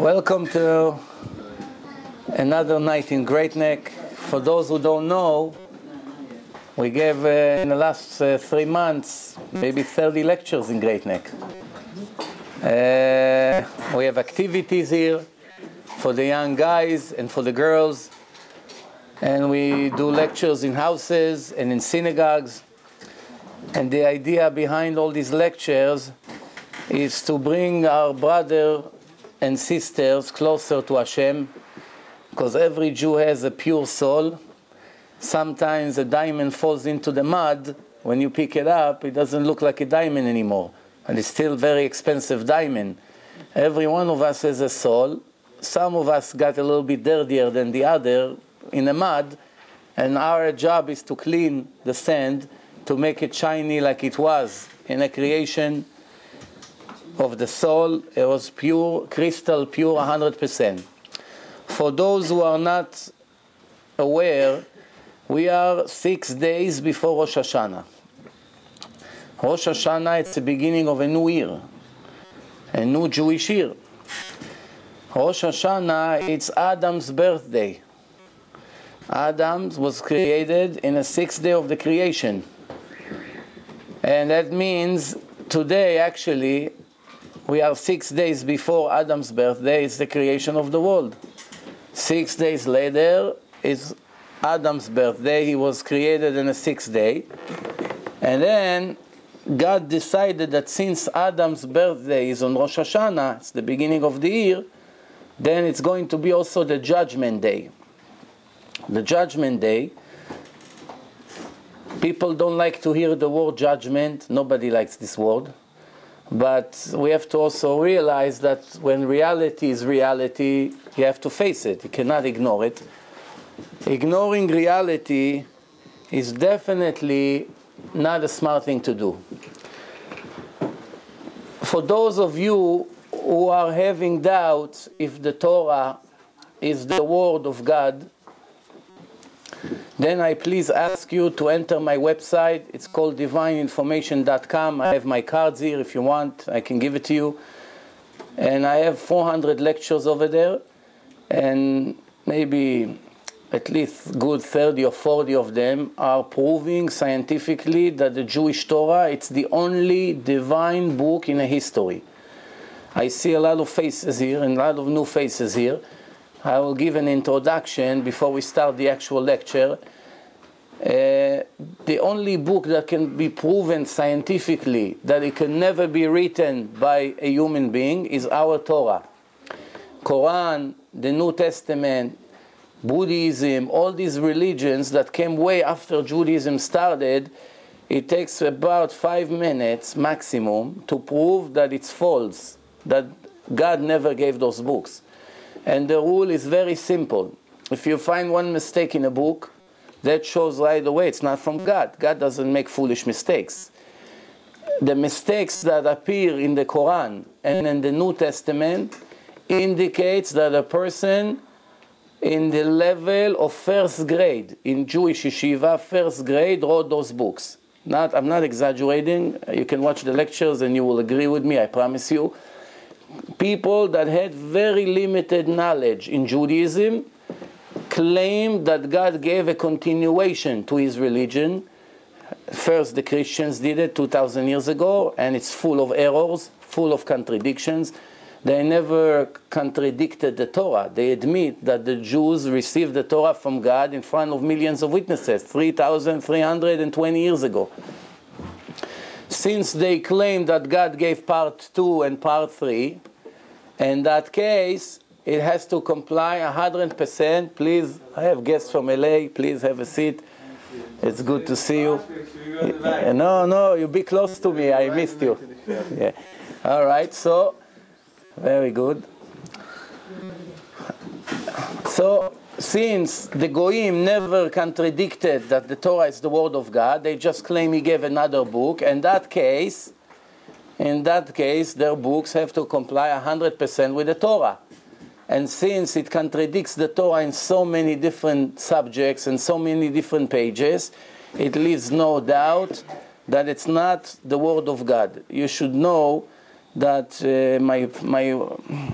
Welcome to another night in Great Neck. For those who don't know, we gave in the last 3 months maybe 30 lectures in Great Neck. We have activities here for the young guys and for the girls, and we do lectures in houses and in synagogues. And the idea behind all these lectures is to bring our brother and sisters closer to Hashem, because every Jew has a pure soul. Sometimes a diamond falls into the mud. When you pick it up, it doesn't look like a diamond anymore, and it's still very expensive diamond. Every one of us has a soul. Some of us got a little bit dirtier than the other in the mud, and our job is to clean the sand to make it shiny like it was in a creation of the soul. It was pure, crystal pure, 100%. For those who are not aware, we are 6 days before Rosh Hashanah. Rosh Hashanah, it's the beginning of a new year, a new Jewish year. Rosh Hashanah, it's Adam's birthday. Adam was created in the 6th day of the creation. And that means today, actually, we are 6 days before Adam's birthday. It's the creation of the world. 6 days later is Adam's birthday. He was created in the 6th day. And then God decided that since Adam's birthday is on Rosh Hashanah, it's the beginning of the year, then it's going to be also the Judgment Day. The Judgment Day, people don't like to hear the word judgment. Nobody likes this word. But we have to also realize that when reality is reality, you have to face it. You cannot ignore it. Ignoring reality is definitely not a smart thing to do. For those of you who are having doubts if the Torah is the word of God, then I please ask you to enter my website. It's called divineinformation.com. I have my cards here. If you want, I can give it to you. And I have 400 lectures over there. And maybe at least good 30 or 40 of them are proving scientifically that the Jewish Torah, it's the only divine book in a history. I see a lot of faces here and a lot of new faces here. I will give an introduction before we start the actual lecture. The only book that can be proven scientifically that it can never be written by a human being is our Torah. Quran, the New Testament, Buddhism, all these religions that came way after Judaism started, it takes about 5 minutes maximum to prove that it's false, that God never gave those books. And the rule is very simple. If you find one mistake in a book, that shows right away it's not from God. God doesn't make foolish mistakes. The mistakes that appear in the Quran and in the New Testament indicates that a person in the level of 1st grade in Jewish yeshiva, 1st grade, wrote those books. I'm not exaggerating. You can watch the lectures and you will agree with me, I promise you. People that had very limited knowledge in Judaism claim that God gave a continuation to his religion. First, the Christians did it 2,000 years ago, and it's full of errors, full of contradictions. They never contradicted the Torah. They admit that the Jews received the Torah from God in front of millions of witnesses 3,320 years ago. Since they claim that God gave part 2 and part 3, in that case, it has to comply 100%. Please, I have guests from LA. Please have a seat. It's good to see you. No, you be close to me. I missed you. Yeah. All right, so, very good. So, since the Goyim never contradicted that the Torah is the word of God, they just claim he gave another book. In that case, their books have to comply 100% with the Torah. And since it contradicts the Torah in so many different subjects and so many different pages, it leaves no doubt that it's not the word of God. You should know that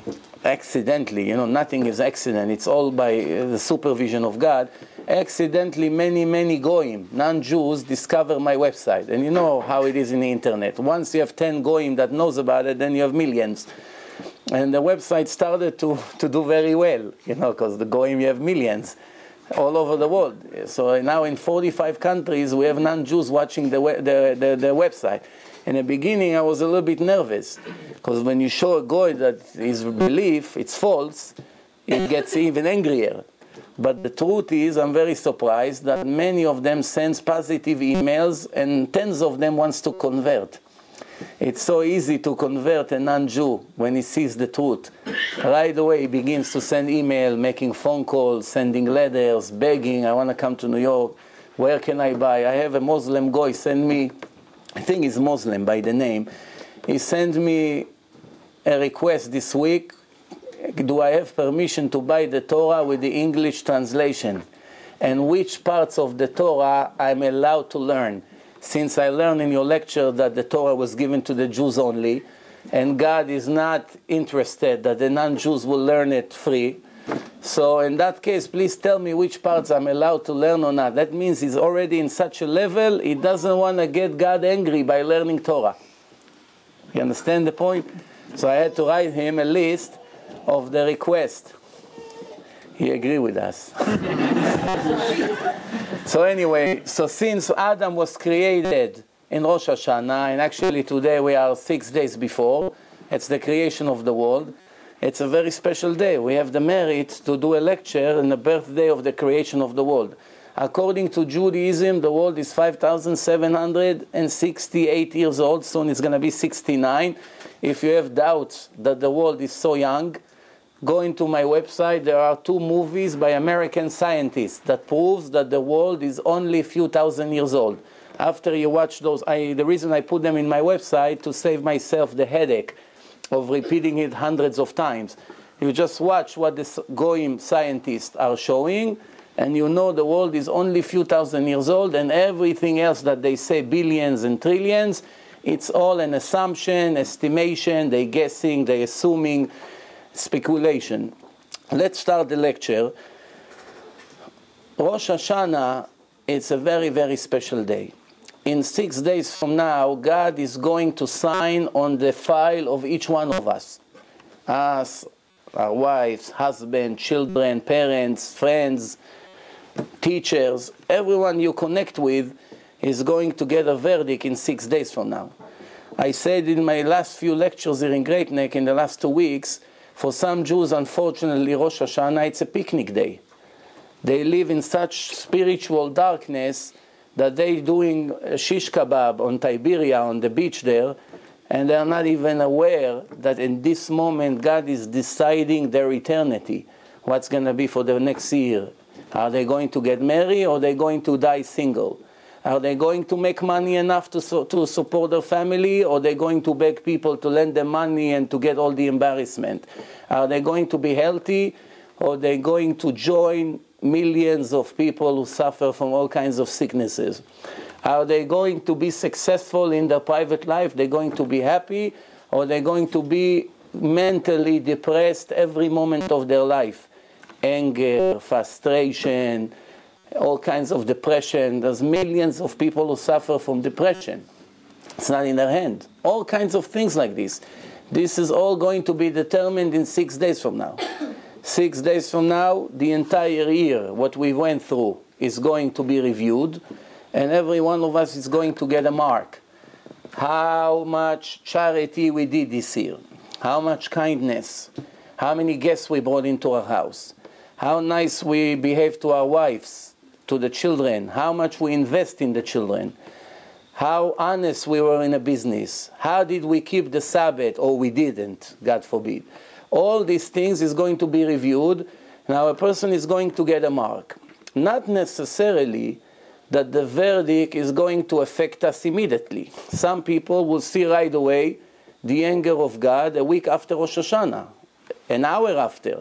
accidentally, nothing is accident, it's all by the supervision of God, accidentally many goyim, non-Jews, discover my website. And you know how it is in the internet. Once you have 10 goyim that knows about it, then you have millions. And the website started to do very well, because the goyim, you have millions all over the world. So now in 45 countries, we have non-Jews watching the website. In the beginning, I was a little bit nervous, because when you show a goy that his belief, it's false, it gets even angrier. But the truth is, I'm very surprised that many of them send positive emails, and tens of them wants to convert. It's so easy to convert a non-Jew when he sees the truth. Right away, he begins to send email, making phone calls, sending letters, begging, I want to come to New York. Where can I buy? I have a Muslim guy send me, I think he's Muslim by the name. He sent me a request this week. Do I have permission to buy the Torah with the English translation? And which parts of the Torah I'm allowed to learn? Since I learned in your lecture that the Torah was given to the Jews only, and God is not interested that the non-Jews will learn it free. So in that case, please tell me which parts I'm allowed to learn or not. That means he's already in such a level, he doesn't want to get God angry by learning Torah. You understand the point? So I had to write him a list of the request. He agreed with us. So anyway, so since Adam was created in Rosh Hashanah, and actually today we are 6 days before, it's the creation of the world, it's a very special day. We have the merit to do a lecture on the birthday of the creation of the world. According to Judaism, the world is 5,768 years old. Soon it's going to be 69. If you have doubts that the world is so young, go into my website. There are 2 movies by American scientists that proves that the world is only a few thousand years old. After you watch those, the reason I put them in my website to save myself the headache of repeating it hundreds of times. You just watch what the Goyim scientists are showing, and you know the world is only a few thousand years old, and everything else that they say billions and trillions, it's all an assumption, estimation, they're guessing, they're assuming, speculation. Let's start the lecture. Rosh Hashanah, it's a very special day. In 6 days from now, God is going to sign on the file of each one of us. Us, our wives, husband, children, parents, friends, teachers, everyone you connect with is going to get a verdict in 6 days from now. I said in my last few lectures here in Great Neck in the last 2 weeks, for some Jews, unfortunately, Rosh Hashanah, it's a picnic day. They live in such spiritual darkness that they're doing shish kebab on Tiberia, on the beach there, and they're not even aware that in this moment God is deciding their eternity, what's going to be for the next year. Are they going to get married, or are they going to die single? Are they going to make money enough to support their family, or are they going to beg people to lend them money and to get all the embarrassment? Are they going to be healthy, or are they going to join millions of people who suffer from all kinds of sicknesses? Are they going to be successful in their private life? They're going to be happy, or they're going to be mentally depressed every moment of their life? Anger, frustration, all kinds of depression. There's millions of people who suffer from depression. It's not in their hand. All kinds of things like this. This is all going to be determined in 6 days from now. 6 days from now, the entire year, what we went through, is going to be reviewed, and every one of us is going to get a mark. How much charity we did this year, how much kindness, how many guests we brought into our house, how nice we behaved to our wives, to the children, how much we invest in the children, how honest we were in a business, how did we keep the Sabbath, or we didn't, God forbid. All these things is going to be reviewed. Now a person is going to get a mark. Not necessarily that the verdict is going to affect us immediately. Some people will see right away the anger of God a week after Rosh Hashanah, an hour after.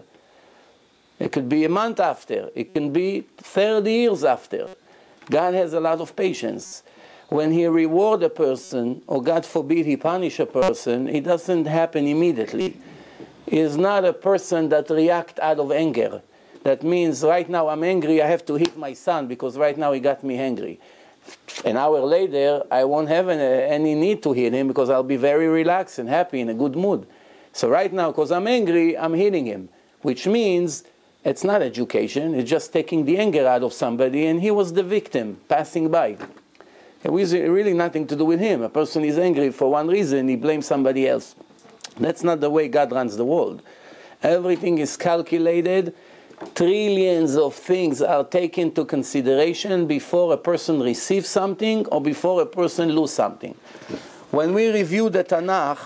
It could be a month after. It can be 30 years after. God has a lot of patience. When He rewards a person, or God forbid He punish a person, it doesn't happen immediately. is not a person that reacts out of anger. That means right now I'm angry, I have to hit my son because right now he got me angry. An hour later, I won't have any need to hit him because I'll be very relaxed and happy, in a good mood. So right now, because I'm angry, I'm hitting him, which means it's not education, it's just taking the anger out of somebody, and he was the victim, passing by. It was really nothing to do with him. A person is angry for one reason, he blames somebody else. That's not the way God runs the world. Everything is calculated. Trillions of things are taken into consideration before a person receives something or before a person loses something. When we review the Tanakh,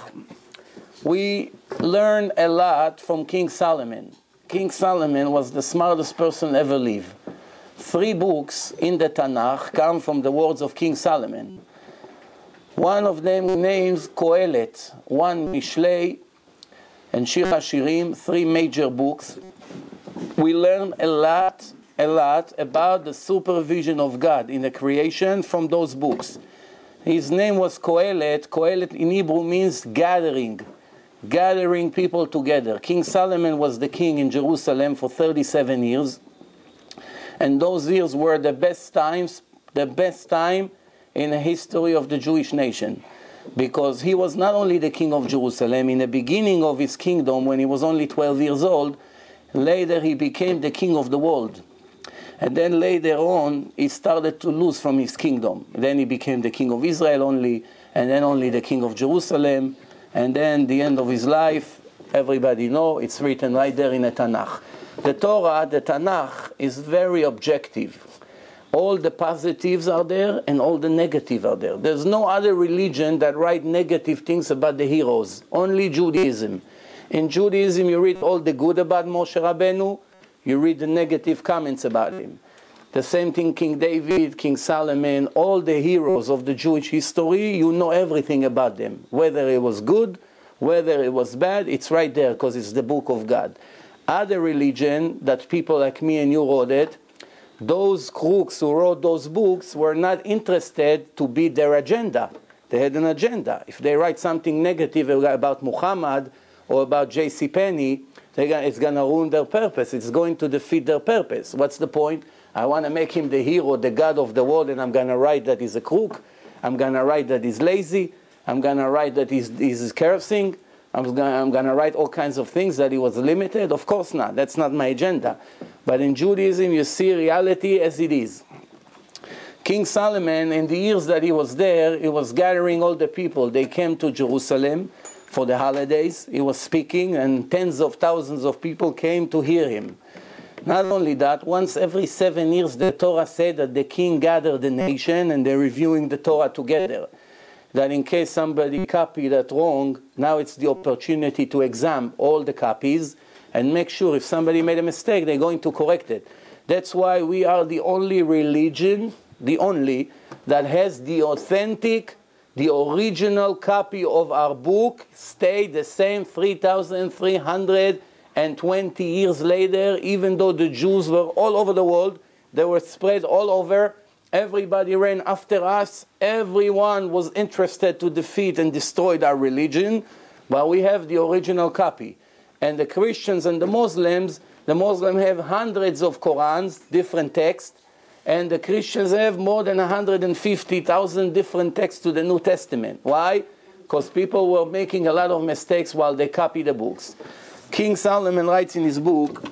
we learn a lot from King Solomon. King Solomon was the smartest person ever lived. 3 books in the Tanakh come from the words of King Solomon. One of them names Kohelet, one Mishlei, and Shir HaShirim, 3 major books. We learn a lot about the supervision of God in the creation from those books. His name was Kohelet. Kohelet in Hebrew means gathering people together. King Solomon was the king in Jerusalem for 37 years. And those years were the best time in the history of the Jewish nation. Because he was not only the king of Jerusalem, in the beginning of his kingdom, when he was only 12 years old, later he became the king of the world. And then later on, he started to lose from his kingdom. Then he became the king of Israel only, and then only the king of Jerusalem. And then the end of his life, everybody know, it's written right there in the Tanakh. The Torah, the Tanakh, is very objective. All the positives are there and all the negatives are there. There's no other religion that write negative things about the heroes. Only Judaism. In Judaism, you read all the good about Moshe Rabbeinu, you read the negative comments about him. The same thing King David, King Solomon, all the heroes of the Jewish history, you know everything about them. Whether it was good, whether it was bad, it's right there because it's the book of God. Other religion that people like me and you wrote it, those crooks who wrote those books were not interested to beat their agenda. They had an agenda. If they write something negative about Muhammad or about J.C. Penney, it's going to ruin their purpose. It's going to defeat their purpose. What's the point? I want to make him the hero, the God of the world, and I'm going to write that he's a crook. I'm going to write that he's lazy. I'm going to write that he's cursing. I'm going to write all kinds of things that he was limited. Of course not. That's not my agenda. But in Judaism, you see reality as it is. King Solomon, in the years that he was there, he was gathering all the people. They came to Jerusalem for the holidays. He was speaking, and tens of thousands of people came to hear him. Not only that, once every 7 years, the Torah said that the king gathered the nation, and they're reviewing the Torah together. That in case somebody copied that wrong, now it's the opportunity to examine all the copies and make sure if somebody made a mistake, they're going to correct it. That's why we are the only religion, that has the authentic, the original copy of our book, stayed the same 3,320 years later, even though the Jews were all over the world, they were spread all over. Everybody ran after us. Everyone was interested to defeat and destroy our religion. But we have the original copy. And the Christians and the Muslims have hundreds of Qurans, different texts. And the Christians have more than 150,000 different texts to the New Testament. Why? Because people were making a lot of mistakes while they copy the books. King Solomon writes in his book,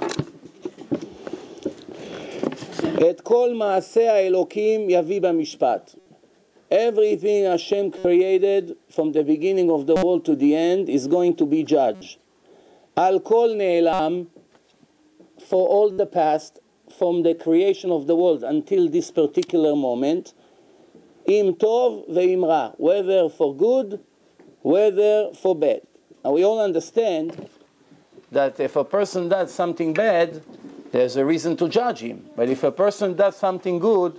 את כל מעשה האלוקים יביא במשפט. Everything Hashem created from the beginning of the world to the end is going to be judged. על כל נעלם, for all the past, from the creation of the world until this particular moment, אם טוב ואם רע, whether for good, whether for bad. Now we all understand that if a person does something bad, there's a reason to judge him. But if a person does something good,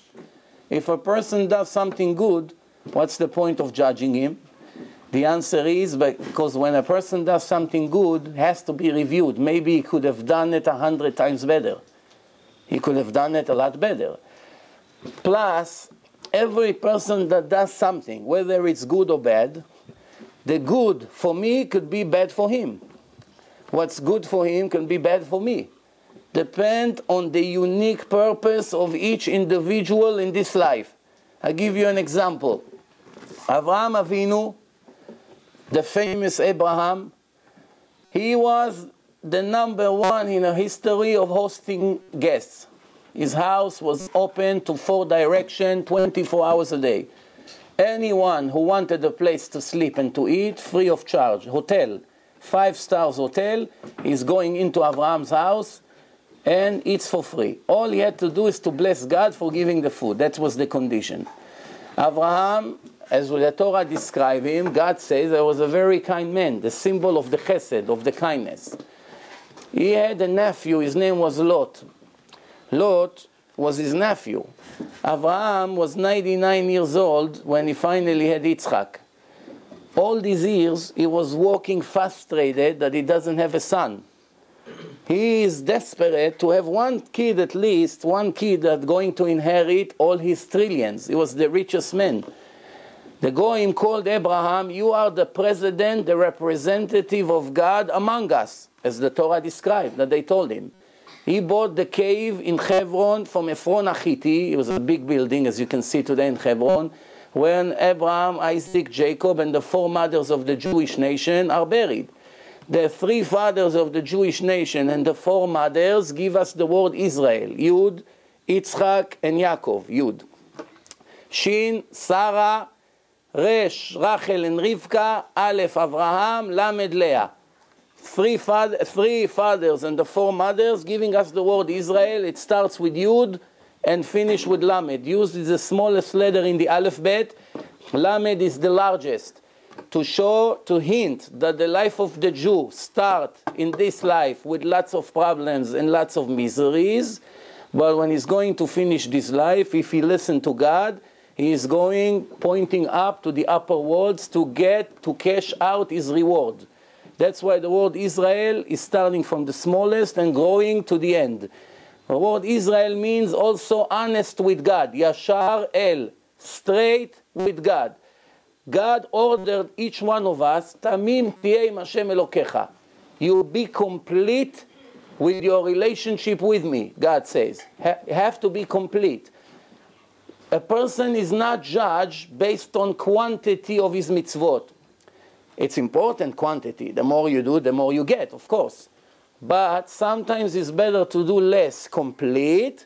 what's the point of judging him? The answer is because when a person does something good, it has to be reviewed. Maybe he could have done it 100 times better. He could have done it a lot better. Plus, every person that does something, whether it's good or bad, the good for me could be bad for him. What's good for him can be bad for me. Depend on the unique purpose of each individual in this life. I'll give you an example. Avraham Avinu, the famous Abraham, he was the number one in a history of hosting guests. His house was open to 4 directions, 24 hours a day. Anyone who wanted a place to sleep and to eat, free of charge. Hotel, 5-star hotel, is going into Abraham's house and eats for free. All he had to do is to bless God for giving the food. That was the condition. Abraham, as the Torah describes him, God says he was a very kind man, the symbol of the chesed, of the kindness. He had a nephew, his name was Lot. Lot was his nephew. Abraham was 99 years old when he finally had Yitzchak. All these years, he was walking frustrated that he doesn't have a son. He is desperate to have one kid at least, one kid that's going to inherit all his trillions. He was the richest man. The Goyim called Abraham, you are the president, the representative of God among us, as the Torah described, that they told him. He bought the cave in Hebron from Ephron Achiti. It was a big building, as you can see today in Hebron, when Abraham, Isaac, Jacob, and the 4 mothers of the Jewish nation are buried. The 3 fathers of the Jewish nation and the 4 mothers give us the word Israel. Yud, Yitzchak, and Yaakov. Yud. Shin, Sarah, Resh, Rachel, and Rivka. Aleph, Avraham, Lamed, Leah. 3 fathers and the 4 mothers giving us the word Israel. It starts with Yud and finish with Lamed. Yud is the smallest letter in the alphabet. Lamed is the largest. To hint that the life of the Jew starts in this life with lots of problems and lots of miseries, but when he's going to finish this life, if he listens to God, he is pointing up to the upper worlds to cash out his reward. That's why the word Israel is starting from the smallest and growing to the end. The word Israel means also honest with God. Yashar El, straight with God. God ordered each one of us, Tamim tiyeh im Hashem Elokecha. You be complete with your relationship with me, God says. You have to be complete. A person is not judged based on quantity of his mitzvot. It's important quantity. The more you do, the more you get, of course. But sometimes it's better to do less complete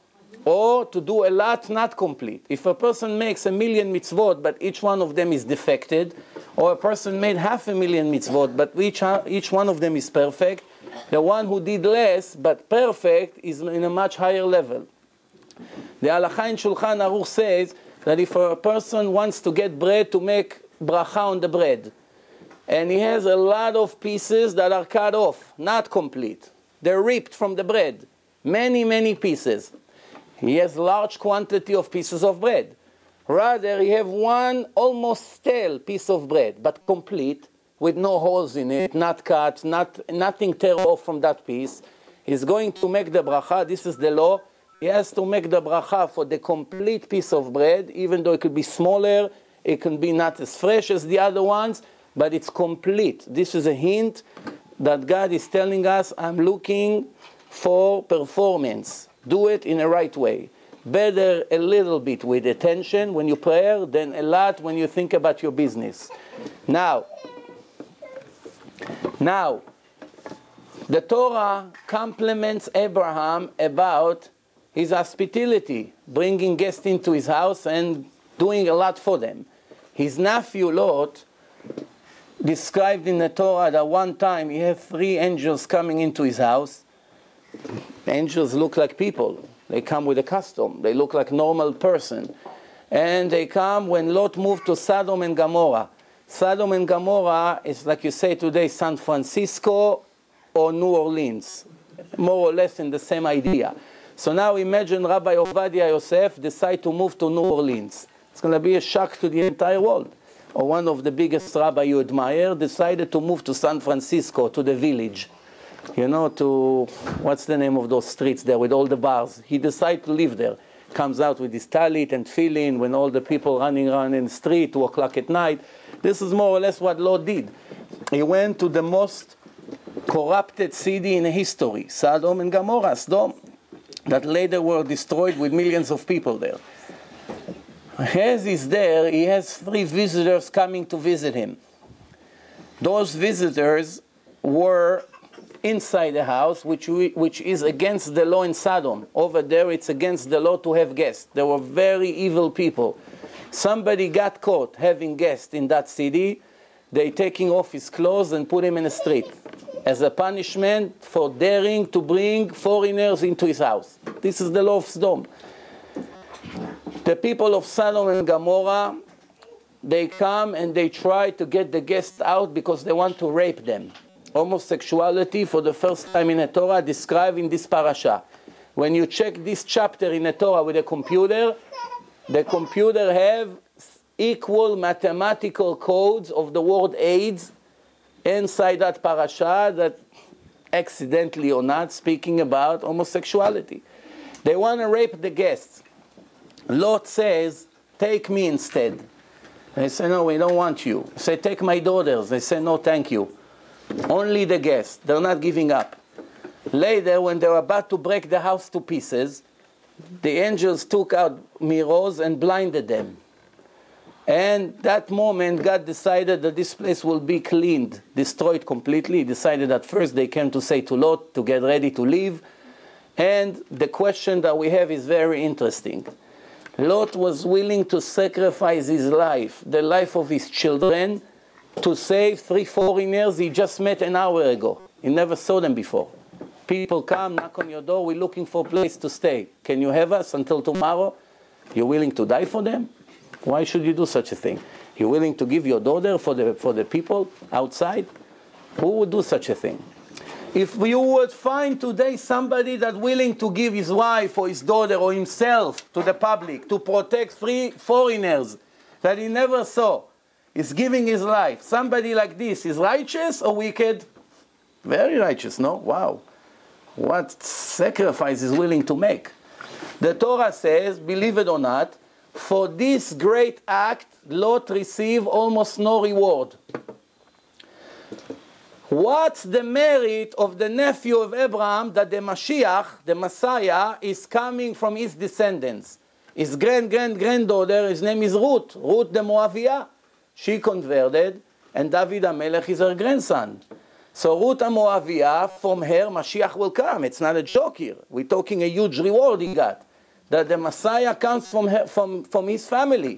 or to do a lot not complete. If a person makes 1,000,000 mitzvot, but each one of them is defected, or a person made 500,000 mitzvot, but each one of them is perfect, the one who did less but perfect is in a much higher level. The Halakha in Shulchan Aruch says that if a person wants to get bread, to make bracha on the bread, and he has a lot of pieces that are cut off, not complete. They're ripped from the bread. Many, many pieces. He has large quantity of pieces of bread. Rather, he have one almost stale piece of bread, but complete, with no holes in it, not cut, nothing tear off from that piece. He's going to make the bracha. This is the law. He has to make the bracha for the complete piece of bread, even though it could be smaller, it can be not as fresh as the other ones, but it's complete. This is a hint that God is telling us, I'm looking for performance. Do it in a right way. Better a little bit with attention when you pray than a lot when you think about your business. Now, the Torah compliments Abraham about his hospitality, bringing guests into his house and doing a lot for them. His nephew Lot, described in the Torah that one time he had 3 angels coming into his house. Angels look like people. They come with a custom. They look like normal person. And they come when Lot moved to Sodom and Gomorrah. Sodom and Gomorrah is, like you say today, San Francisco or New Orleans. More or less in the same idea. So now imagine Rabbi Ovadia Yosef decide to move to New Orleans. It's going to be a shock to the entire world. Or one of the biggest rabbi you admire decided to move to San Francisco, to the village. You know, to, what's the name of those streets there with all the bars? He decided to live there. Comes out with his talit and tefillin when all the people running around in the street, 2 o'clock at night. This is more or less what Lot did. He went to the most corrupted city in history, Sodom and Gomorrah, Sodom, that later were destroyed with millions of people there. As he's there, he has 3 visitors coming to visit him. Those visitors were inside the house, which is against the law in Sodom. Over there, it's against the law to have guests. They were very evil people. Somebody got caught having guests in that city. They taking off his clothes and put him in the street as a punishment for daring to bring foreigners into his house. This is the law of Sodom. The people of Sodom and Gomorrah, they come and they try to get the guests out because they want to rape them. Homosexuality, for the first time in the Torah, described in this parasha. When you check this chapter in the Torah with a computer, the computer have equal mathematical codes of the word AIDS inside that parasha that accidentally or not speaking about homosexuality. They want to rape the guests. Lot says, take me instead. They say, no, we don't want you. They say, take my daughters. They say, no, thank you. Only the guests. They're not giving up. Later, when they were about to break the house to pieces, the angels took out mirrors and blinded them. And that moment, God decided that this place will be cleaned, destroyed completely. He decided that first they came to say to Lot to get ready to leave. And the question that we have is very interesting. Lot was willing to sacrifice his life, the life of his children, to save 3 foreigners he just met an hour ago. He never saw them before. People come, knock on your door, we're looking for a place to stay. Can you have us until tomorrow? You're willing to die for them? Why should you do such a thing? You're willing to give your daughter for the people outside? Who would do such a thing? If you would find today somebody that's willing to give his wife or his daughter or himself to the public to protect 3 foreigners that he never saw, is giving his life, somebody like this is righteous or wicked? Very righteous, no? Wow. What sacrifice is willing to make? The Torah says, believe it or not, for this great act, Lot received almost no reward. What's the merit of the nephew of Abraham that the Mashiach, the Messiah, is coming from his descendants? His granddaughter, his name is Ruth, Ruth the Moaviah. She converted, and David HaMelech is her grandson. So Ruth Moaviah, from her, Mashiach will come. It's not a joke here. We're talking a huge reward he got. That the Messiah comes from her, from his family.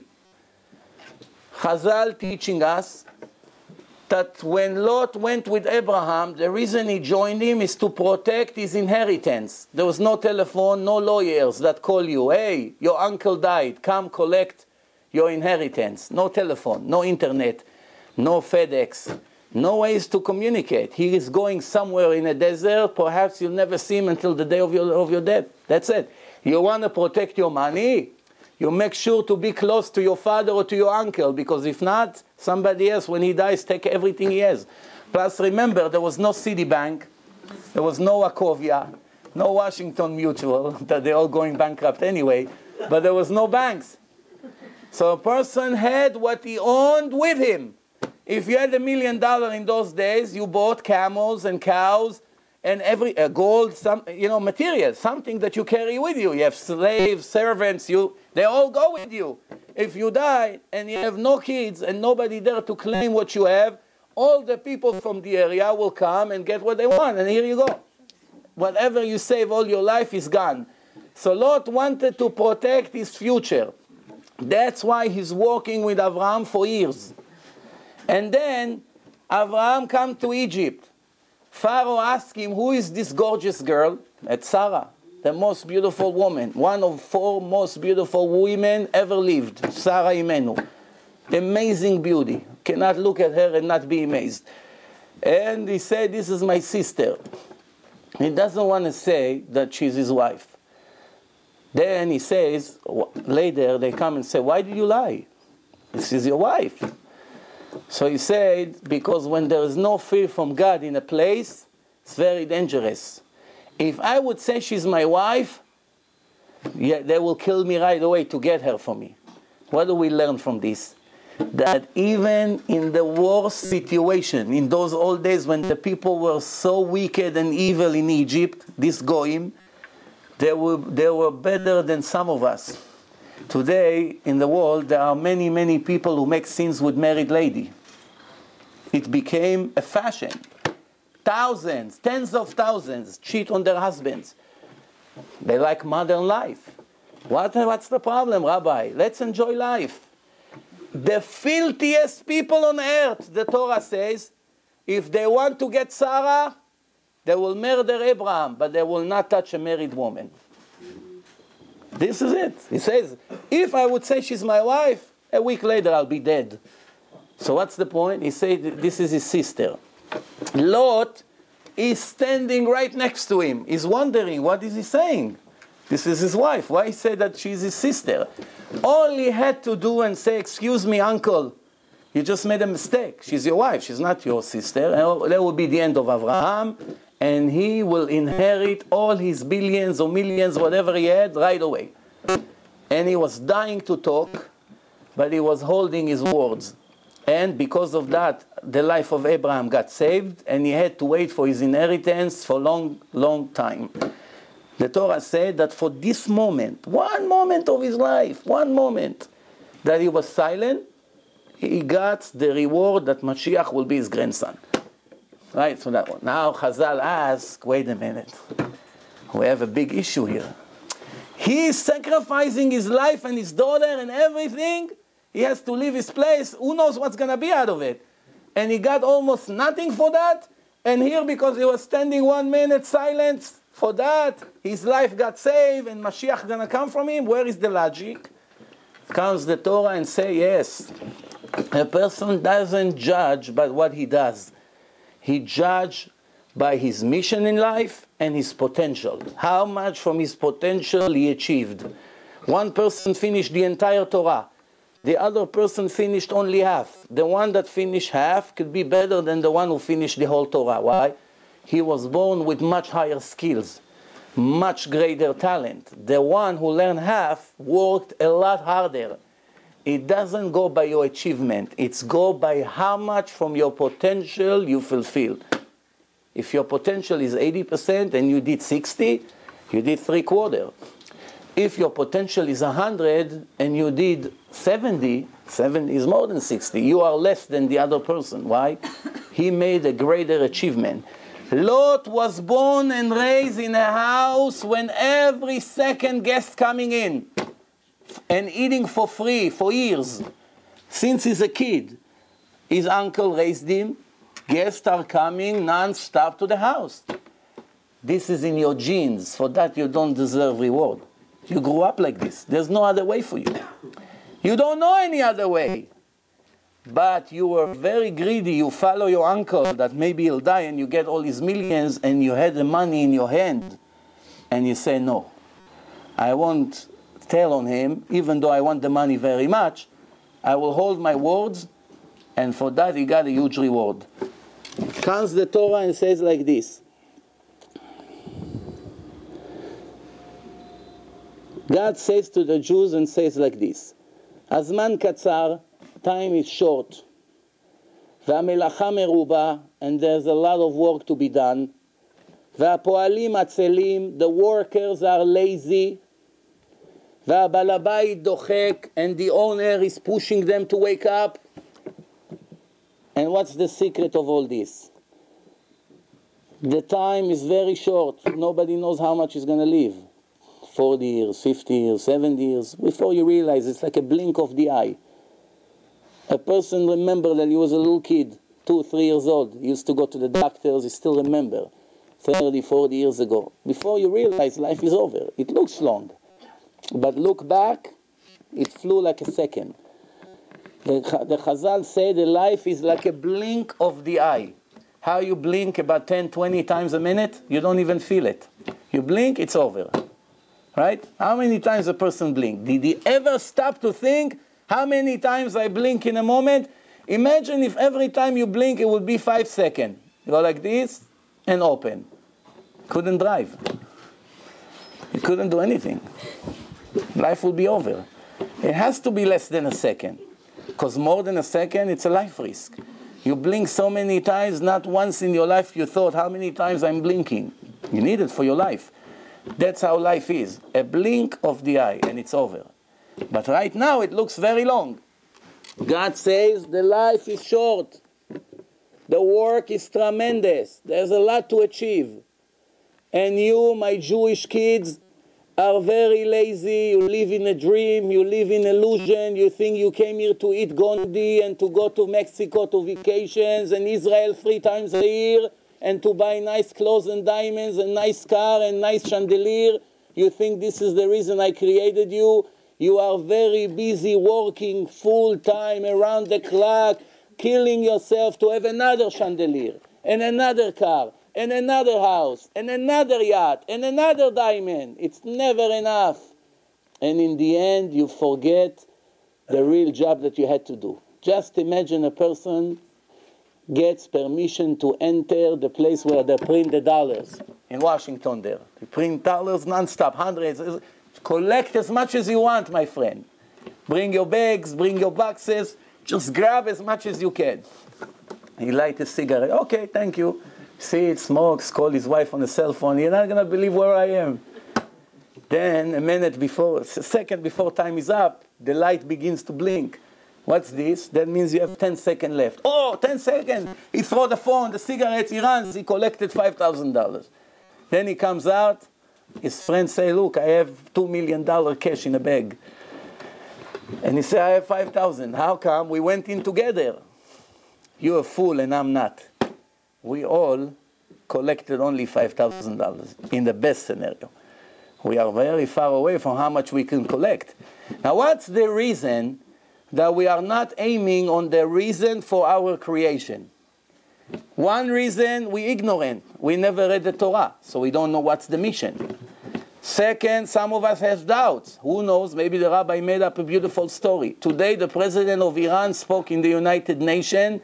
Chazal teaching us that when Lot went with Abraham, the reason he joined him is to protect his inheritance. There was no telephone, no lawyers that call you, hey, your uncle died, come collect your inheritance. No telephone, no internet, no FedEx, no ways to communicate. He is going somewhere in a desert, perhaps you'll never see him until the day of your death. That's it. You want to protect your money? You make sure to be close to your father or to your uncle, because if not, somebody else, when he dies, take everything he has. Plus, remember, there was no Citibank, there was no Wachovia, no Washington Mutual, that they're all going bankrupt anyway, but there was no banks. So a person had what he owned with him. If you had $1 million in those days, you bought camels and cows and gold, material, something that you carry with you. You have slaves, servants, they all go with you. If you die and you have no kids and nobody there to claim what you have, all the people from the area will come and get what they want, and here you go. Whatever you save all your life is gone. So Lot wanted to protect his future. That's why he's working with Abraham for years. And then Abraham comes to Egypt. Pharaoh asked him, who is this gorgeous girl? It's Sarah, the most beautiful woman. One of 4 most beautiful women ever lived, Sarah Imenu. Amazing beauty. Cannot look at her and not be amazed. And he said, this is my sister. He doesn't want to say that she's his wife. Then he says, later they come and say, why did you lie? This is your wife. So he said, because when there is no fear from God in a place, it's very dangerous. If I would say she's my wife, they will kill me right away to get her for me. What do we learn from this? that even in the worst situation, in those old days when the people were so wicked and evil in Egypt, these goyim, they were better than some of us. Today, in the world, there are many, many people who make sins with married lady. It became a fashion. Thousands, tens of thousands cheat on their husbands. They like modern life. What's the problem, Rabbi? Let's enjoy life. The filthiest people on earth, the Torah says, if they want to get Sarah, they will murder Abraham, but they will not touch a married woman. This is it. He says, if I would say she's my wife, a week later I'll be dead. So what's the point? He said this is his sister. Lot is standing right next to him. He's wondering, what is he saying? This is his wife. Why he said that she's his sister? All he had to do and say, excuse me, uncle, you just made a mistake. She's your wife. She's not your sister. And that will be the end of Abraham. And he will inherit all his billions or millions, whatever he had, right away. And he was dying to talk, but he was holding his words. And because of that, the life of Abraham got saved, and he had to wait for his inheritance for a long, long time. The Torah said that for this moment, one moment of his life, one moment, that he was silent, he got the reward that Mashiach will be his grandson. Right, so that one. Now Chazal ask, wait a minute, we have a big issue here. He is sacrificing his life and his daughter and everything. He has to leave his place. Who knows what's going to be out of it? And he got almost nothing for that. And here, because he was standing 1 minute silence for that, his life got saved and Mashiach going to come from him. Where is the logic? Comes the Torah and say, yes, a person doesn't judge by what he does. He judges by his mission in life and his potential. How much from his potential he achieved. One person finished the entire Torah. The other person finished only half. The one that finished half could be better than the one who finished the whole Torah. Why? He was born with much higher skills, much greater talent. The one who learned half worked a lot harder. It doesn't go by your achievement. It's go by how much from your potential you fulfill. If your potential is 80% and you did 60, you did 3/4. If your potential is 100 and you did 70, 70 is more than 60. You are less than the other person. Why? He made a greater achievement. Lot was born and raised in a house when every second guest coming in and eating for free for years. Since he's a kid, his uncle raised him. Guests are coming non-stop to the house. This is in your genes. For that you don't deserve reward. You grew up like this. There's no other way for you. You don't know any other way. But you were very greedy. You follow your uncle that maybe he'll die and you get all his millions and you had the money in your hand. And you say, no, I won't tell on him, even though I want the money very much. I will hold my words, and for that he got a huge reward. Comes the Torah and says like this. God says to the Jews and says like this. Azman katzar, time is short. V'amelacha meruba, and there's a lot of work to be done. V'apoalim atzelim, the workers are lazy. V'abalabayit dochek, and the owner is pushing them to wake up. And what's the secret of all this? The time is very short. Nobody knows how much he's going to live. 40 years, 50 years, 70 years. Before you realize, it's like a blink of the eye. A person remember that he was a little kid, 2, 3 years old. He used to go to the doctors, he still remember. 30, 40 years ago. Before you realize, life is over. It looks long. But look back, it flew like a second. The Chazal say the life is like a blink of the eye. How you blink about 10, 20 times a minute, you don't even feel it. You blink, it's over. Right? How many times a person blink? Did he ever stop to think, how many times I blink in a moment? Imagine if every time you blink, it would be 5 seconds. You go like this, and open. Couldn't drive. You couldn't do anything. Life will be over. It has to be less than a second. Because more than a second, it's a life risk. You blink so many times, not once in your life you thought, how many times I'm blinking? You need it for your life. That's how life is. A blink of the eye, and it's over. But right now, it looks very long. God says the life is short. The work is tremendous. There's a lot to achieve. And you, my Jewish kids, are very lazy. You live in a dream. You live in illusion. You think you came here to eat gondi and to go to Mexico to vacations and Israel 3 times a year and to buy nice clothes and diamonds and nice car and nice chandelier. You think this is the reason I created you. You are very busy working full time around the clock, killing yourself to have another chandelier and another car and another house, and another yacht, and another diamond. It's never enough. And in the end, you forget the real job that you had to do. Just imagine a person gets permission to enter the place where they print the dollars. In Washington there. They print dollars non-stop, hundreds. Collect as much as you want, my friend. Bring your bags, bring your boxes. Just grab as much as you can. He light a cigarette. Okay, thank you. See, it smokes, call his wife on the cell phone. You're not going to believe where I am. Then, a second before time is up, the light begins to blink. What's this? That means you have 10 seconds left. Oh, 10 seconds. He throws the phone, the cigarettes, he runs. He collected $5,000. Then he comes out. His friends say, look, I have $2 million cash in a bag. And he said, I have 5,000. How come? We went in together. You're a fool and I'm not. We all collected only $5,000 in the best scenario. We are very far away from how much we can collect. Now, what's the reason that we are not aiming on the reason for our creation? One reason, we ignorant. We never read the Torah, so we don't know what's the mission. Second, some of us have doubts. Who knows? Maybe the rabbi made up a beautiful story. Today, the president of Iran spoke in the United Nations.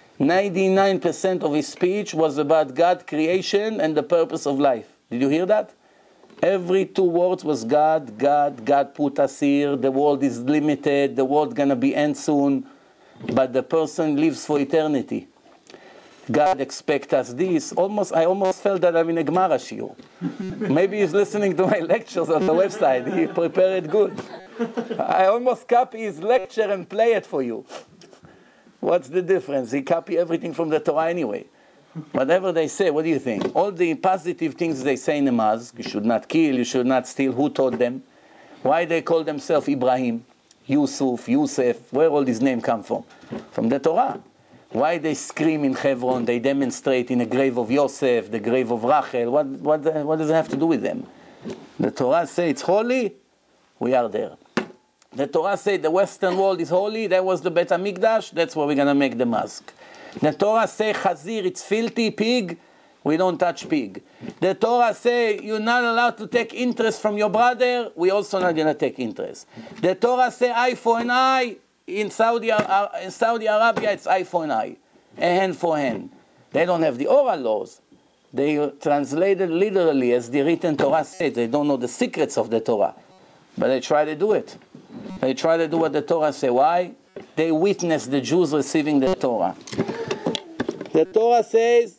99% of his speech was about God, creation, and the purpose of life. Did you hear that? Every 2 words was God, God, God put us here, the world is limited, the world gonna be end soon, but the person lives for eternity. God expects us this. I almost felt that I'm in a Gemara shiur. Maybe he's listening to my lectures on the website. He prepared it good. I almost copy his lecture and play it for you. What's the difference? He copy everything from the Torah anyway. Whatever they say, what do you think? All the positive things they say in the mosque, you should not kill, you should not steal, who taught them? Why they call themselves Ibrahim, Yusuf, Yusef, where all these names come from? From the Torah. Why they scream in Hebron, they demonstrate in the grave of Yosef, the grave of Rachel, what does it have to do with them? The Torah says it's holy, we are there. The Torah said the Western world is holy, that was the Bet HaMikdash, that's where we're going to make the mosque. The Torah say chazir, it's filthy, pig, we don't touch pig. The Torah say you're not allowed to take interest from your brother, we also not going to take interest. The Torah say eye for an eye, in Saudi Arabia it's eye for an eye, a hand for hand. They don't have the oral laws. They translated literally as the written Torah said. They don't know the secrets of the Torah. But they try to do it. They try to do what the Torah says. Why? They witness the Jews receiving the Torah. The Torah says,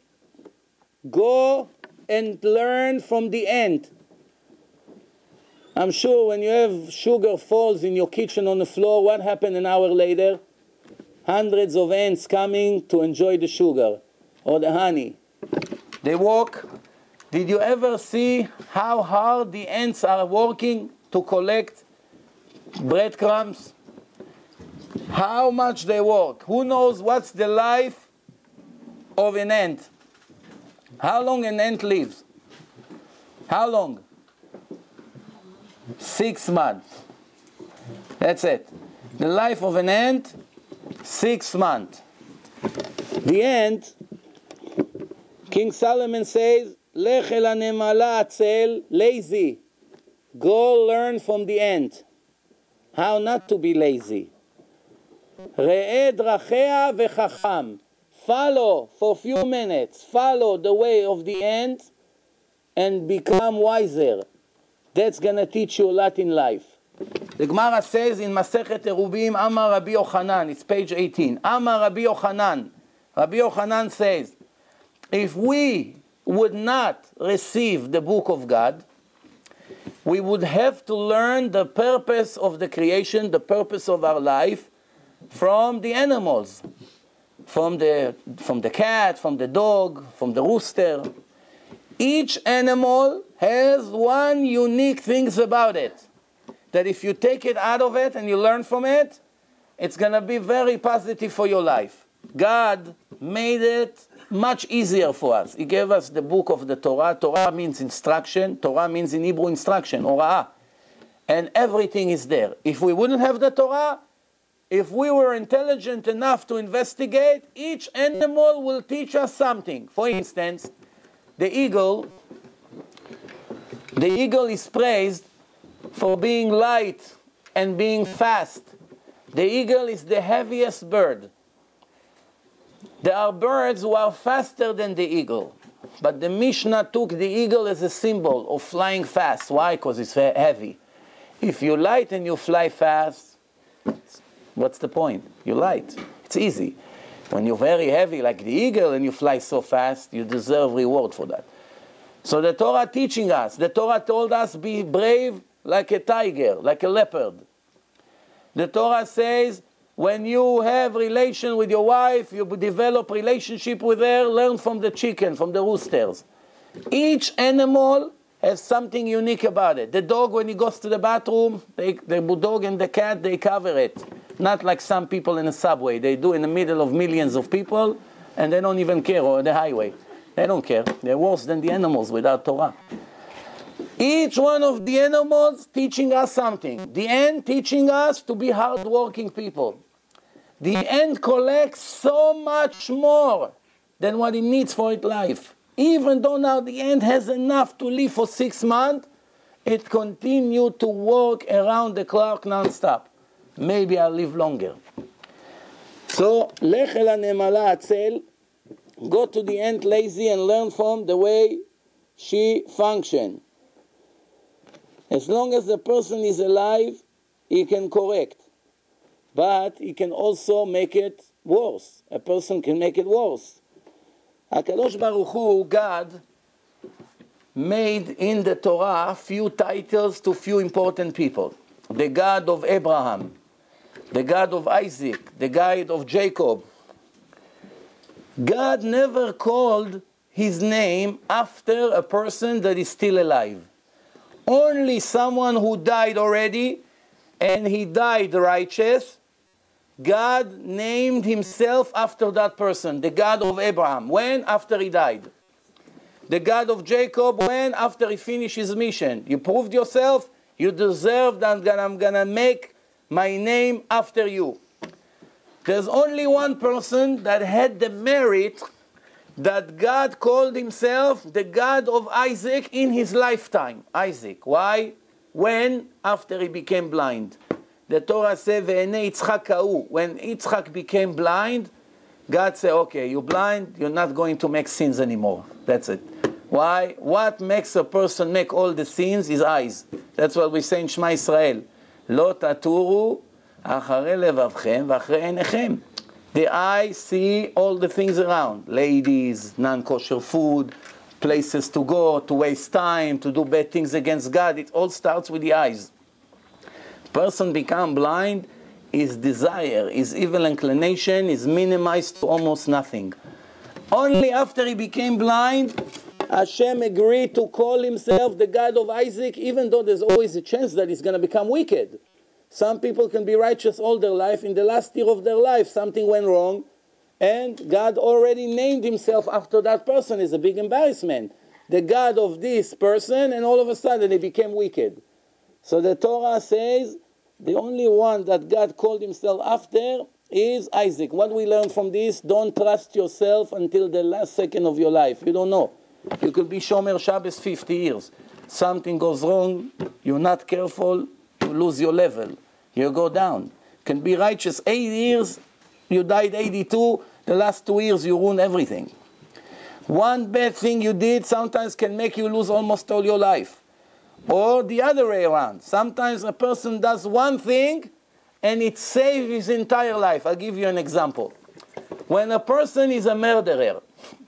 go and learn from the ant. I'm sure when you have sugar falls in your kitchen on the floor, what happened an hour later? Hundreds of ants coming to enjoy the sugar or the honey. They walk. Did you ever see how hard the ants are working to collect breadcrumbs? How much they work? Who knows what's the life of an ant? How long an ant lives? How long? 6 months. That's it. The life of an ant, 6 months. The ant, King Solomon says, Lech el hanemala atzel, lazy. Go learn from the ant how not to be lazy. Re'eh drachea vechacham. Follow for a few minutes. Follow the way of the ant and become wiser. That's going to teach you a lot in life. The Gemara says in Masechet Erubim, Amar Rabbi Yochanan, it's page 18. Amar Rabbi Yochanan. Rabbi Yochanan says, if we would not receive the book of God, we would have to learn the purpose of the creation, the purpose of our life, from the animals, from the cat, from the dog, from the rooster. Each animal has one unique things about it, that if you take it out of it and you learn from it, it's going to be very positive for your life. God made it much easier for us. He gave us the book of the Torah. Torah means instruction. Torah means in Hebrew instruction, ora'ah. And everything is there. If we wouldn't have the Torah, if we were intelligent enough to investigate, each animal will teach us something. For instance, the eagle is praised for being light and being fast. The eagle is the heaviest bird. There are birds who are faster than the eagle, but the Mishnah took the eagle as a symbol of flying fast. Why? Because it's heavy. If you're light and you fly fast, what's the point? You're light. It's easy. When you're very heavy like the eagle and you fly so fast, you deserve reward for that. So the Torah teaching us, the Torah told us, be brave like a tiger, like a leopard. The Torah says, when you have relation with your wife, you develop relationship with her, learn from the chicken, from the roosters. Each animal has something unique about it. The dog, when he goes to the bathroom, the dog and the cat, they cover it. Not like some people in the subway. They do in the middle of millions of people, and they don't even care, or the highway. They don't care. They're worse than the animals without Torah. Each one of the animals teaching us something. The ant teaching us to be hardworking people. The ant collects so much more than what it needs for its life. Even though now the ant has enough to live for 6 months, it continues to work around the clock non-stop. Maybe I'll live longer. So, lech el hanemala atzel, go to the ant lazy and learn from the way she functions. As long as the person is alive, he can correct. But he can also make it worse. A person can make it worse. HaKadosh Baruch Hu, God, made in the Torah few titles to few important people. The God of Abraham, the God of Isaac, the God of Jacob. God never called his name after a person that is still alive. Only someone who died already, and he died righteous, God named himself after that person. The God of Abraham. When? After he died. The God of Jacob. When? After he finished his mission. You proved yourself, you deserve that I'm going to make my name after you. There's only one person that had the merit that God called himself the God of Isaac in his lifetime. Isaac. Why? When? After he became blind. The Torah says, "Ve'enei Yitzchak ka'u." When Yitzchak became blind, God said, okay, you're blind, you're not going to make sins anymore. That's it. Why? What makes a person make all the sins? His eyes. That's what we say in Shema Yisrael. Lo taturu acharei levavchem v'achrei einechem. The eye see all the things around. Ladies, non-kosher food, places to go, to waste time, to do bad things against God. It all starts with the eyes. Person become blind, his desire, his evil inclination is minimized to almost nothing. Only after he became blind, Hashem agreed to call himself the God of Isaac, even though there's always a chance that he's going to become wicked. Some people can be righteous all their life. In the last year of their life, something went wrong, and God already named himself after that person. It's a big embarrassment. The God of this person, and all of a sudden he became wicked. So the Torah says, the only one that God called himself after is Isaac. What we learn from this, don't trust yourself until the last second of your life. You don't know. You could be Shomer Shabbos 50 years. Something goes wrong, you're not careful, you lose your level. You go down. You can be righteous 8 years, you died 82, the last 2 years you ruin everything. One bad thing you did sometimes can make you lose almost all your life. Or the other way around. Sometimes a person does one thing and it saves his entire life. I'll give you an example. When a person is a murderer,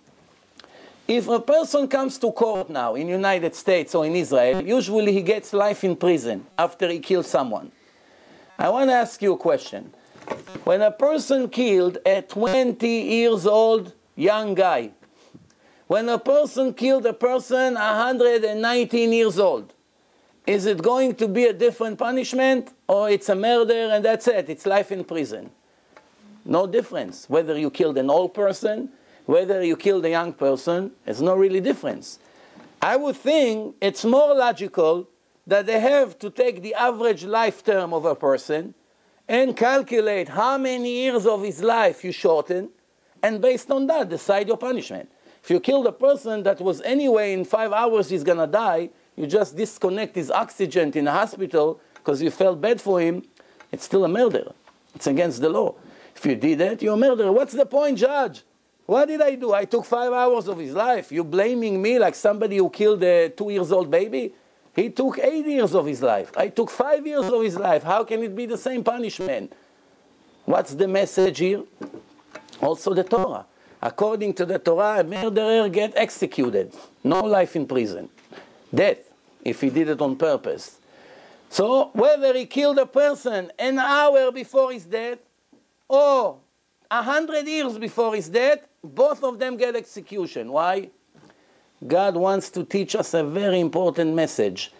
if a person comes to court now in the United States or in Israel, usually he gets life in prison after he kills someone. I want to ask you a question. When a person killed a 20 years old young guy, when a person killed a person 119 years old, is it going to be a different punishment, or it's a murder and that's it, it's life in prison? No difference. Whether you killed an old person, whether you killed a young person, there's no really difference. I would think it's more logical that they have to take the average life term of a person and calculate how many years of his life you shorten, and based on that, decide your punishment. If you killed a person that was anyway in 5 hours he's going to die, you just disconnect his oxygen in a hospital because you felt bad for him, it's still a murder. It's against the law. If you did that, you're a murderer. What's the point, judge? What did I do? I took 5 hours of his life. You blaming me like somebody who killed a 2-year-old baby? He took 8 years of his life. I took 5 years of his life. How can it be the same punishment? What's the message here? Also the Torah. According to the Torah, a murderer gets executed. No life in prison. Death, if he did it on purpose. So whether he killed a person an hour before his death or 100 years before his death, both of them get execution. Why? God wants to teach us a very important message.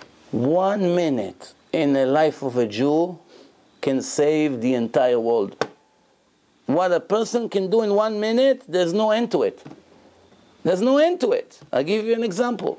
1 minute in the life of a Jew can save the entire world. What a person can do in 1 minute, there's no end to it. There's no end to it. I'll give you an example.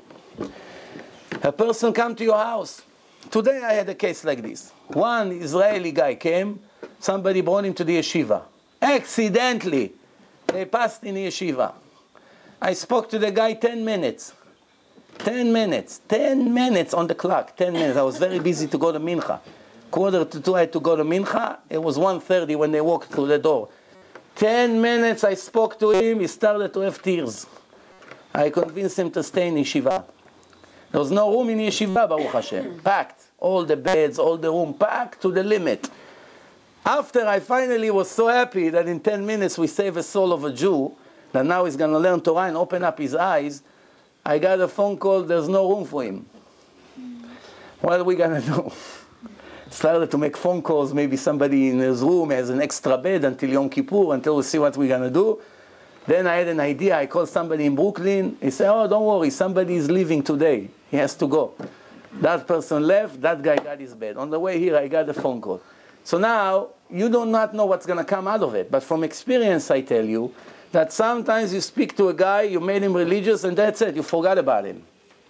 A person come to your house. Today I had a case like this. One Israeli guy came, somebody brought him to the yeshiva. Accidentally, they passed in the yeshiva. I spoke to the guy 10 minutes. 10 minutes. 10 minutes on the clock. 10 minutes. I was very busy to go to Mincha. 1:45 I had to go to Mincha. It was 1:30 when they walked through the door. 10 minutes I spoke to him. He started to have tears. I convinced him to stay in yeshiva. There was no room in yeshiva, Baruch Hashem. Packed. All the beds, all the room, packed to the limit. After I finally was so happy that in 10 minutes we saved a soul of a Jew, that now he's going to learn Torah and open up his eyes, I got a phone call, there's no room for him. What are we going to do? Started to make phone calls, maybe somebody in his room has an extra bed until Yom Kippur, until we see what we're going to do. Then I had an idea, I called somebody in Brooklyn, he said, oh, don't worry, somebody is leaving today, he has to go. That person left, that guy got his bed. On the way here, I got a phone call. So now, you do not know what's going to come out of it, but from experience I tell you, that sometimes you speak to a guy, you made him religious, and that's it, you forgot about him.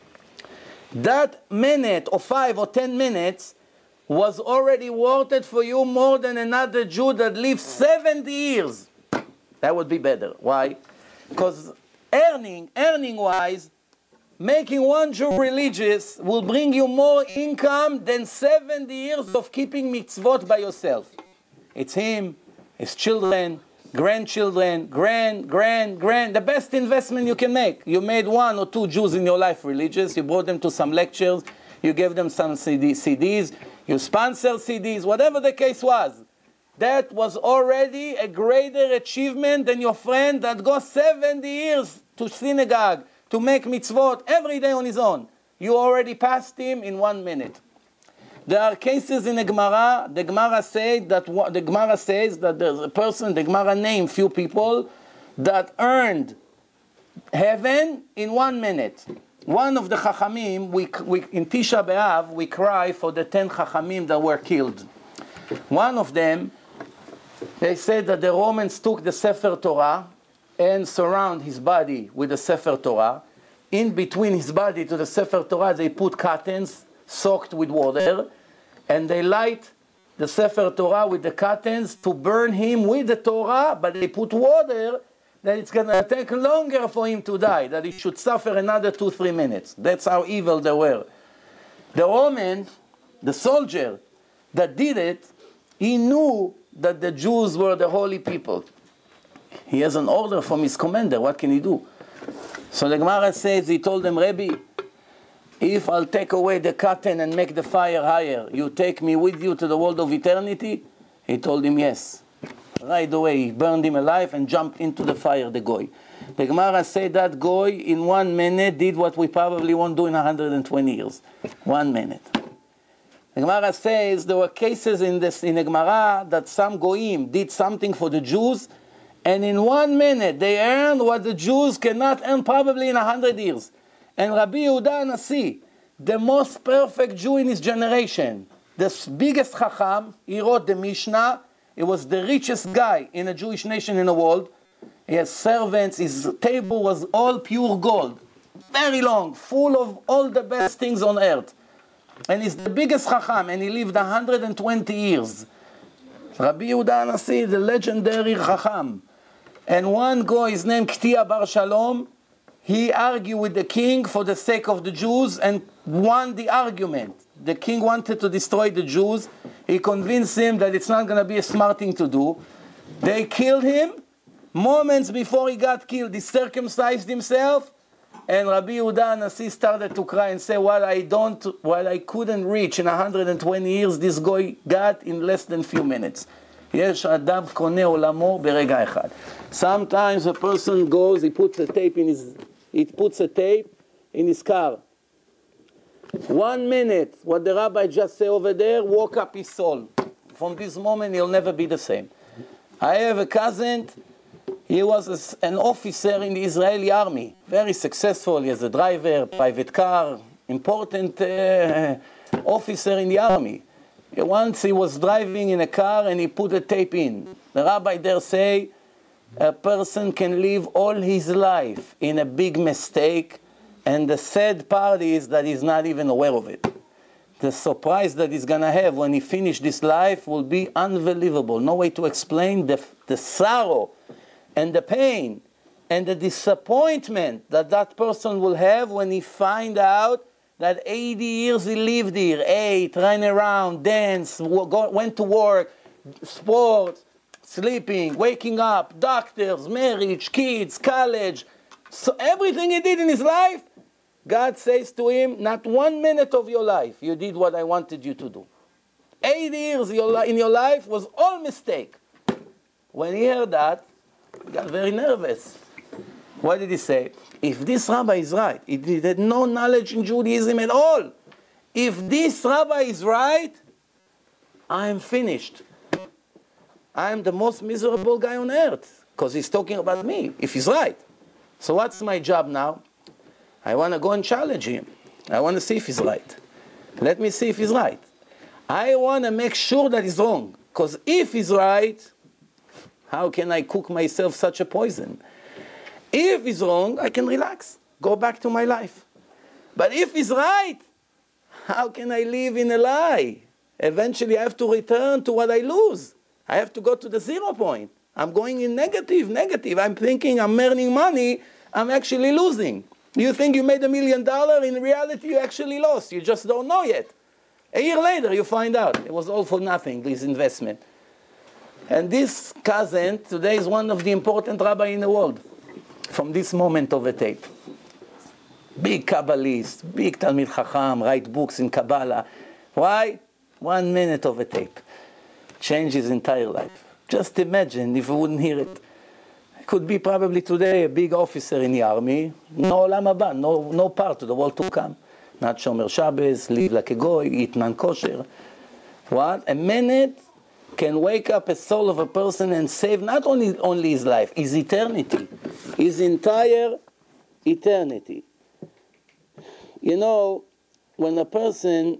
That minute, or 5 or 10 minutes, was already worth it for you more than another Jew that lived 70 years. That would be better. Why? Because earning-wise, making one Jew religious will bring you more income than 70 years of keeping mitzvot by yourself. It's him, his children, grandchildren, grand. The best investment you can make. You made 1 or 2 Jews in your life religious. You brought them to some lectures. You gave them some CDs. You sponsored CDs. Whatever the case was. That was already a greater achievement than your friend that goes 70 years to synagogue to make mitzvot every day on his own. You already passed him in 1 minute. There are cases in the Gemara. The Gemara says that there's a person. The Gemara named few people that earned heaven in 1 minute. One of the Chachamim, we in Tisha B'Av, we cry for the 10 Chachamim that were killed. One of them, they said that the Romans took the Sefer Torah and surround his body with the Sefer Torah. In between his body to the Sefer Torah, they put curtains soaked with water, and they light the Sefer Torah with the curtains to burn him with the Torah, but they put water that it's going to take longer for him to die, that he should suffer another 2-3 minutes. That's how evil they were. The Roman, the soldier that did it, he knew that the Jews were the holy people. He has an order from his commander. What can he do? So the Gemara says, he told them, Rebbe, if I'll take away the curtain and make the fire higher, you take me with you to the world of eternity? He told him yes. Right away, he burned him alive and jumped into the fire, the goy. The Gemara said that goy in 1 minute did what we probably won't do in 120 years. 1 minute. The Gemara says there were cases in the Gemara that some goyim did something for the Jews, and in 1 minute they earned what the Jews cannot earn probably in 100 years. And Rabbi Yehuda Nasi, the most perfect Jew in his generation, the biggest Chacham, he wrote the Mishnah. He was the richest guy in a Jewish nation in the world. He had servants. His table was all pure gold, very long, full of all the best things on earth. And he's the biggest Chacham, and he lived 120 years. Rabbi Yehuda Nasi, the legendary Chacham. And one guy is named Ktia Bar Shalom. He argued with the king for the sake of the Jews and won the argument. The king wanted to destroy the Jews. He convinced him that it's not going to be a smart thing to do. They killed him. Moments before he got killed, he circumcised himself. And Rabbi Yehuda Nasi started to cry and say, what I couldn't reach in 120 years, this guy got in less than few minutes. יש אדם קונה עולמו ברגע אחד. Sometimes a person goes, he puts a tape in his car. 1 minute, what the rabbi just said over there, woke up his soul. From this moment, he'll never be the same. I have a cousin, he was an officer in the Israeli army, very successful. He has a driver, private car, important officer in the army. Once he was driving in a car and he put a tape in. The rabbi there say, a person can live all his life in a big mistake, and the sad part is that he's not even aware of it. The surprise that he's going to have when he finishes this life will be unbelievable. No way to explain the sorrow and the pain and the disappointment that that person will have when he find out that 80 years he lived here, ate, ran around, danced, went to work, sports, sleeping, waking up, doctors, marriage, kids, college. So everything he did in his life, God says to him, not 1 minute of your life you did what I wanted you to do. 80 years in your life was all mistake. When he heard that, he got very nervous. What did he say? If this rabbi is right, he had no knowledge in Judaism at all. If this rabbi is right, I am finished. I am the most miserable guy on earth because he's talking about me, if he's right. So what's my job now? I want to go and challenge him. I want to see if he's right. Let me see if he's right. I want to make sure that he's wrong, because if he's right, how can I cook myself such a poison? If he's wrong, I can relax, go back to my life. But if he's right, how can I live in a lie? Eventually I have to return to what I lose. I have to go to the 0 point. I'm going in negative. I'm thinking I'm earning money, I'm actually losing. You think you made $1 million, in reality you actually lost. You just don't know yet. A year later you find out it was all for nothing, this investment. And this cousin today is one of the important rabbis in the world. From this moment of a tape. Big Kabbalist, big Talmid Chacham, write books in Kabbalah. Why? 1 minute of a tape. Change his entire life. Just imagine if we wouldn't hear it. It could be probably today a big officer in the army. No olam haba, no part of the world to come. Not Shomer Shabbos, live like a goy, eat non-kosher. What? A minute can wake up a soul of a person and save not only his life, his eternity. His entire eternity. You know, when a person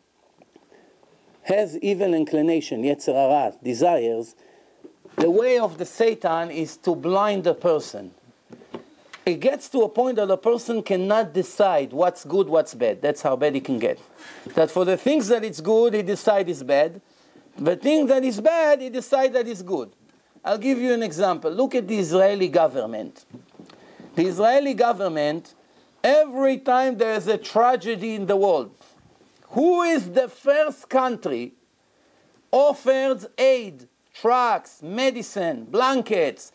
has evil inclination, Yetzer Hara, desires, the way of the Satan is to blind the person. It gets to a point that a person cannot decide what's good, what's bad. That's how bad he can get. That for the things that it's good, he decides it's bad. The thing that is bad, he decides that it's good. I'll give you an example. Look at the Israeli government. The Israeli government, every time there is a tragedy in the world, who is the first country offers aid, trucks, medicine, blankets,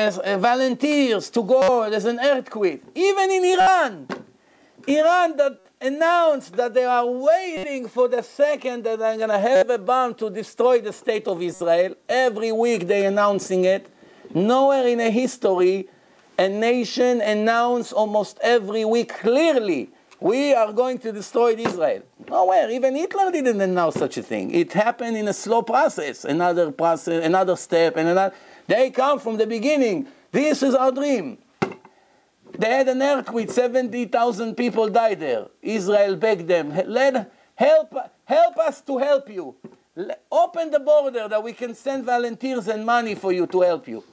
volunteers to go, there's an earthquake. Even in Iran that announced that they are waiting for the second that they're going to have a bomb to destroy the state of Israel. Every week they're announcing it. Nowhere in a history a nation announced almost every week clearly, we are going to destroy Israel. Nowhere. Even Hitler didn't announce such a thing. It happened in a slow process, another step, and another. They come from the beginning. This is our dream. They had an earthquake, 70,000 people died there. Israel begged them, help us to help you. Open the border that we can send volunteers and money for you to help you.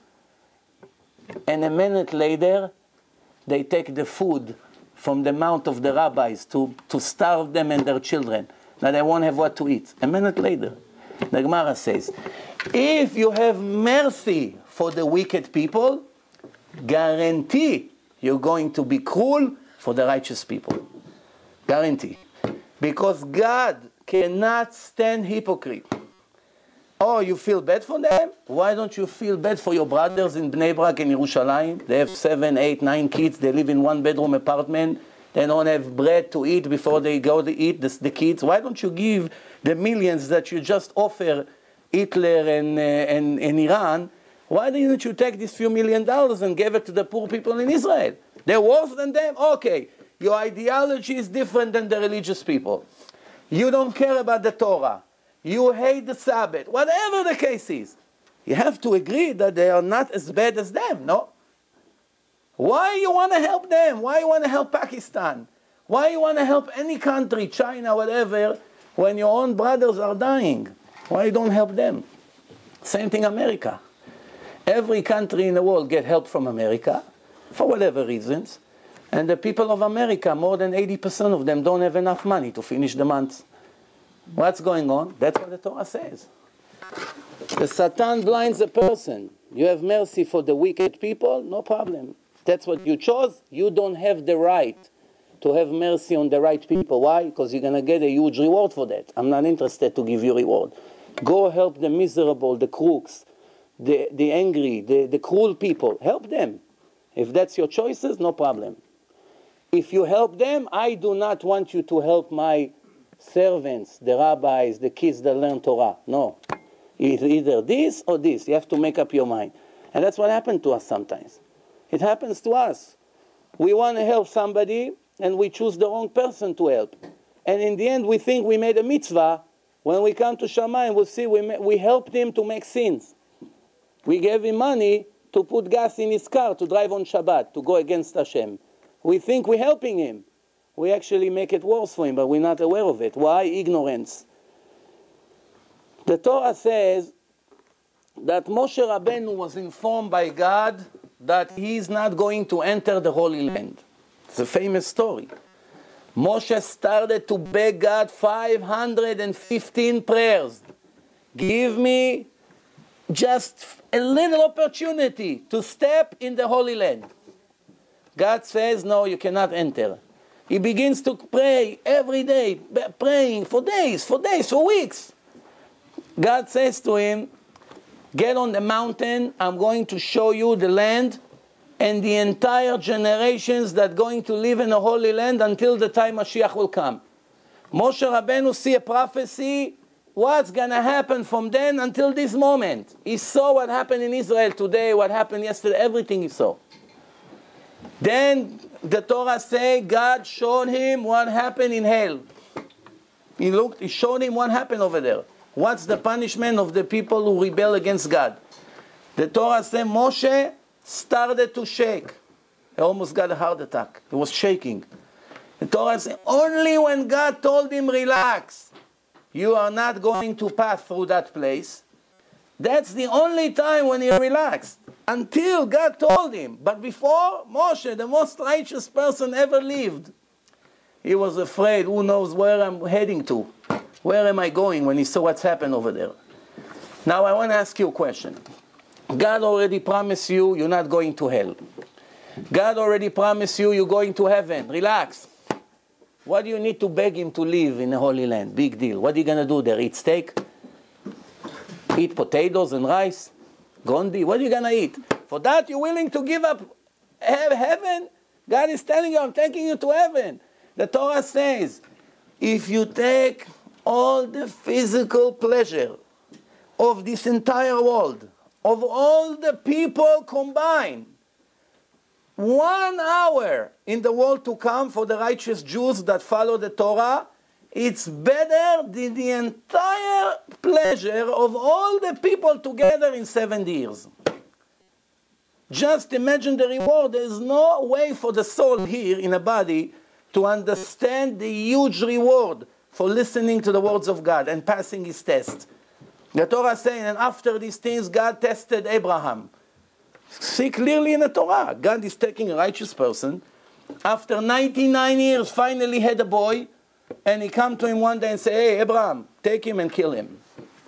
And a minute later, they take the food from the mouth of the rabbis to starve them and their children. Now they won't have what to eat. A minute later, the Gemara says, if you have mercy for the wicked people, guarantee you're going to be cruel for the righteous people. Guarantee. Because God cannot stand hypocrite. Oh, you feel bad for them? Why don't you feel bad for your brothers in Bnei Brak and Yerushalayim? They have 7, 8, 9 kids. They live in one-bedroom apartment. They don't have bread to eat before they go to eat, the kids. Why don't you give the millions that you just offer Hitler and Iran? Why didn't you take these few $1 million and give it to the poor people in Israel? They're worse than them? Okay, your ideology is different than the religious people. You don't care about the Torah. You hate the Sabbath. Whatever the case is, you have to agree that they are not as bad as them, no? Why you want to help them? Why you want to help Pakistan? Why you want to help any country, China, whatever, when your own brothers are dying? Why you don't help them? Same thing America. Every country in the world get help from America, for whatever reasons, and the people of America, more than 80% of them don't have enough money to finish the month. What's going on? That's what the Torah says. The Satan blinds a person. You have mercy for the wicked people, no problem. That's what you chose. You don't have the right to have mercy on the right people. Why? Because you're going to get a huge reward for that. I'm not interested to give you reward. Go help the miserable, the crooks, the angry, the cruel people. Help them. If that's your choices, no problem. If you help them, I do not want you to help my servants, the rabbis, the kids that learn Torah. No. It's either this or this. You have to make up your mind. And that's what happened to us sometimes. It happens to us. We want to help somebody and we choose the wrong person to help. And in the end we think we made a mitzvah. When we come to Shamayim, we'll see we helped him to make sins. We gave him money to put gas in his car to drive on Shabbat, to go against Hashem. We think we're helping him. We actually make it worse for him, but we're not aware of it. Why? Ignorance. The Torah says that Moshe Rabbeinu was informed by God that he's not going to enter the Holy Land. It's a famous story. Moshe started to beg God 515 prayers. Give me just a little opportunity to step in the Holy Land. God says, no, you cannot enter. He begins to pray every day, praying for days, for weeks. God says to him, get on the mountain, I'm going to show you the land and the entire generations that are going to live in the Holy Land until the time Mashiach will come. Moshe Rabbeinu see a prophecy, what's going to happen from then until this moment. He saw what happened in Israel today, what happened yesterday, everything he saw. Then the Torah says God showed him what happened in hell. He showed him what happened over there. What's the punishment of the people who rebel against God? The Torah says Moshe started to shake. He almost got a heart attack. He was shaking. The Torah says only when God told him, relax, you are not going to pass through that place. That's the only time when he relaxed. Until God told him. But before, Moshe, the most righteous person ever lived, he was afraid, who knows where I'm heading to? Where am I going when he saw what's happened over there? Now I want to ask you a question. God already promised you you're not going to hell. God already promised you you're going to heaven. Relax. What do you need to beg him to live in the Holy Land? Big deal. What are you going to do there? Eat steak? Eat potatoes and rice? Gondi? What are you going to eat? For that you're willing to give up heaven? God is telling you, I'm taking you to heaven. The Torah says, if you take all the physical pleasure of this entire world, of all the people combined, 1 hour in the world to come for the righteous Jews that follow the Torah, it's better than the entire pleasure of all the people together in 70 years. Just imagine the reward. There is no way for the soul here in a body to understand the huge reward for listening to the words of God and passing his test. The Torah is saying, and after these things, God tested Abraham. See clearly in the Torah, God is taking a righteous person. After 99 years, finally had a boy, and he come to him one day and say, hey, Abraham, take him and kill him.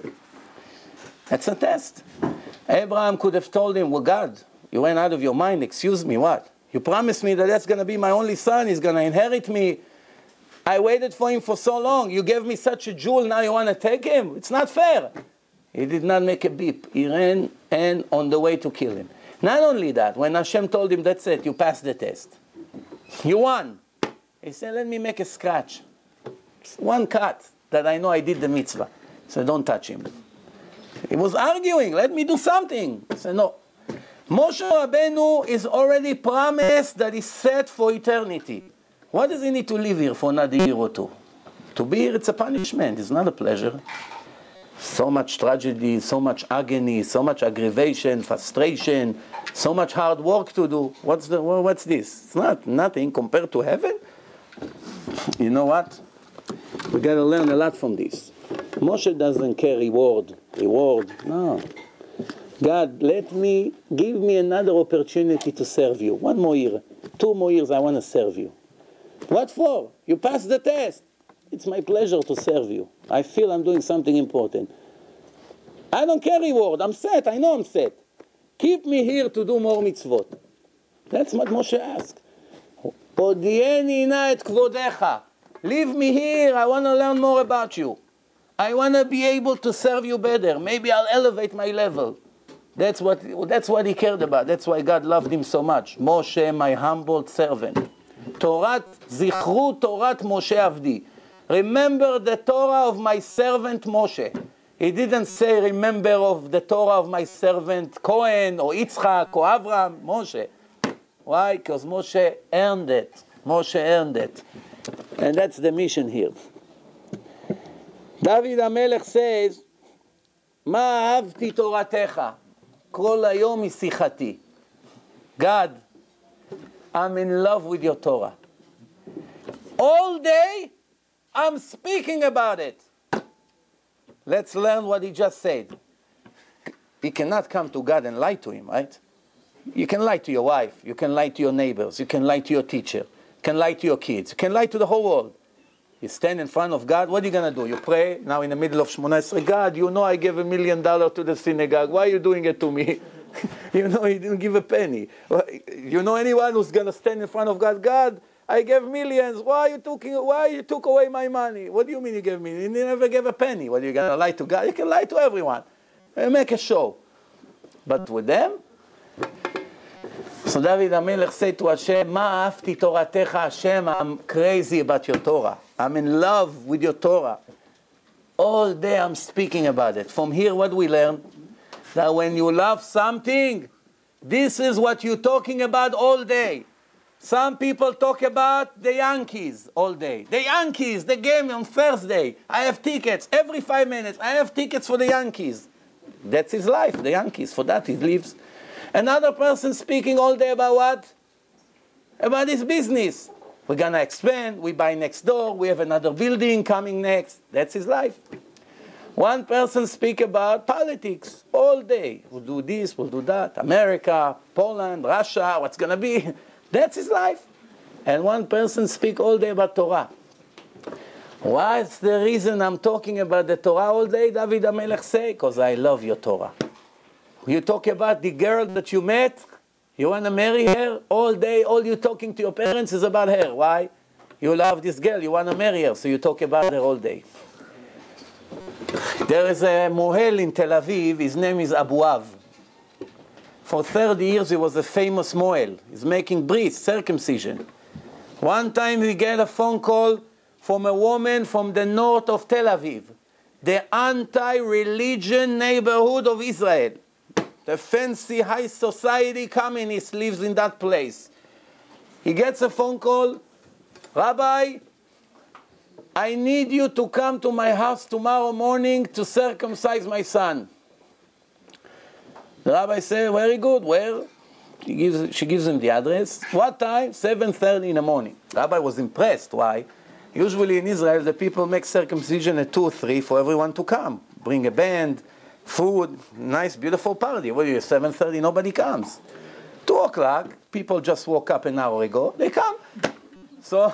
That's a test. Abraham could have told him, well, God, you went out of your mind, excuse me, what? You promised me that that's going to be my only son, he's going to inherit me. I waited for him for so long. You gave me such a jewel, now you want to take him? It's not fair. He did not make a beep. He ran and on the way to kill him. Not only that, when Hashem told him, that's it, you passed the test. You won. He said, let me make a scratch. One cut that I know I did the mitzvah. He said, don't touch him. He was arguing, let me do something. He said, no. Moshe Rabbeinu is already promised that he's set for eternity. Why does he need to live here for another year or two? To be here, it's a punishment, it's not a pleasure. So much tragedy, so much agony, so much aggravation, frustration, so much hard work to do. What's this? It's nothing compared to heaven. You know what? We got to learn a lot from this. Moshe doesn't care reward. No. God, give me another opportunity to serve you. 1 more year, 2 more years, I want to serve you. What for? You passed the test. It's my pleasure to serve you. I feel I'm doing something important. I don't care reward. I'm set. I know I'm set. Keep me here to do more mitzvot. That's what Moshe asked. Odieni na et kvodecha. Leave me here. I want to learn more about you. I want to be able to serve you better. Maybe I'll elevate my level. That's what he cared about. That's why God loved him so much. Moshe, my humble servant. Zichru Torat Moshe Avdi. Remember the Torah of my servant Moshe. He didn't say, remember of the Torah of my servant Cohen or Yitzchak or Abraham. Moshe. Why? Because Moshe earned it. And that's the mission here. David HaMelech says, מה אהבתי תורתך, כל היום היא שיחתי. God, I'm in love with your Torah. All day, I'm speaking about it. Let's learn what he just said. You cannot come to God and lie to him, right? You can lie to your wife, you can lie to your neighbors, you can lie to your teacher, you can lie to your kids, you can lie to the whole world. You stand in front of God, what are you going to do? You pray, now in the middle of Shmona Esrei, God, you know I gave $1 million to the synagogue, why are you doing it to me? You know he didn't give a penny. You know anyone who's going to stand in front of God, God, I gave millions, why you took away my money? What do you mean you gave me? You never gave a penny. What, are you going to lie to God? You can lie to everyone. Make a show. But with them? So David HaMelech said to Hashem, Ma afti toratecha Hashem, I'm crazy about your Torah. I'm in love with your Torah. All day I'm speaking about it. From here what we learn? That when you love something, this is what you're talking about all day. Some people talk about the Yankees all day. The Yankees, the game on Thursday. I have tickets every 5 minutes. I have tickets for the Yankees. That's his life, the Yankees. For that he lives. Another person speaking all day about what? About his business. We're going to expand. We buy next door. We have another building coming next. That's his life. One person speak about politics all day. We'll do this, we'll do that. America, Poland, Russia, what's going to be? That's his life. And one person speak all day about Torah. What's the reason I'm talking about the Torah all day? David HaMelech say, because I love your Torah. You talk about the girl that you met, you want to marry her, all day, all you talking to your parents is about her. Why? You love this girl, you want to marry her, so you talk about her all day. There is a mohel in Tel Aviv, his name is Abuav. For 30 years he was a famous mohel. He's making bris, circumcision. One time we get a phone call from a woman from the north of Tel Aviv, the anti-religion neighborhood of Israel. The fancy high society communist lives in that place. He gets a phone call, Rabbi, I need you to come to my house tomorrow morning to circumcise my son. The rabbi said, very good, where? She gives him the address. What time? 7:30 in the morning. The rabbi was impressed. Why? Usually in Israel, the people make circumcision at 2 or 3 for everyone to come. Bring a band, food, nice, beautiful party. Well, at 7:30, nobody comes. 2 o'clock, people just woke up an hour ago. They come. So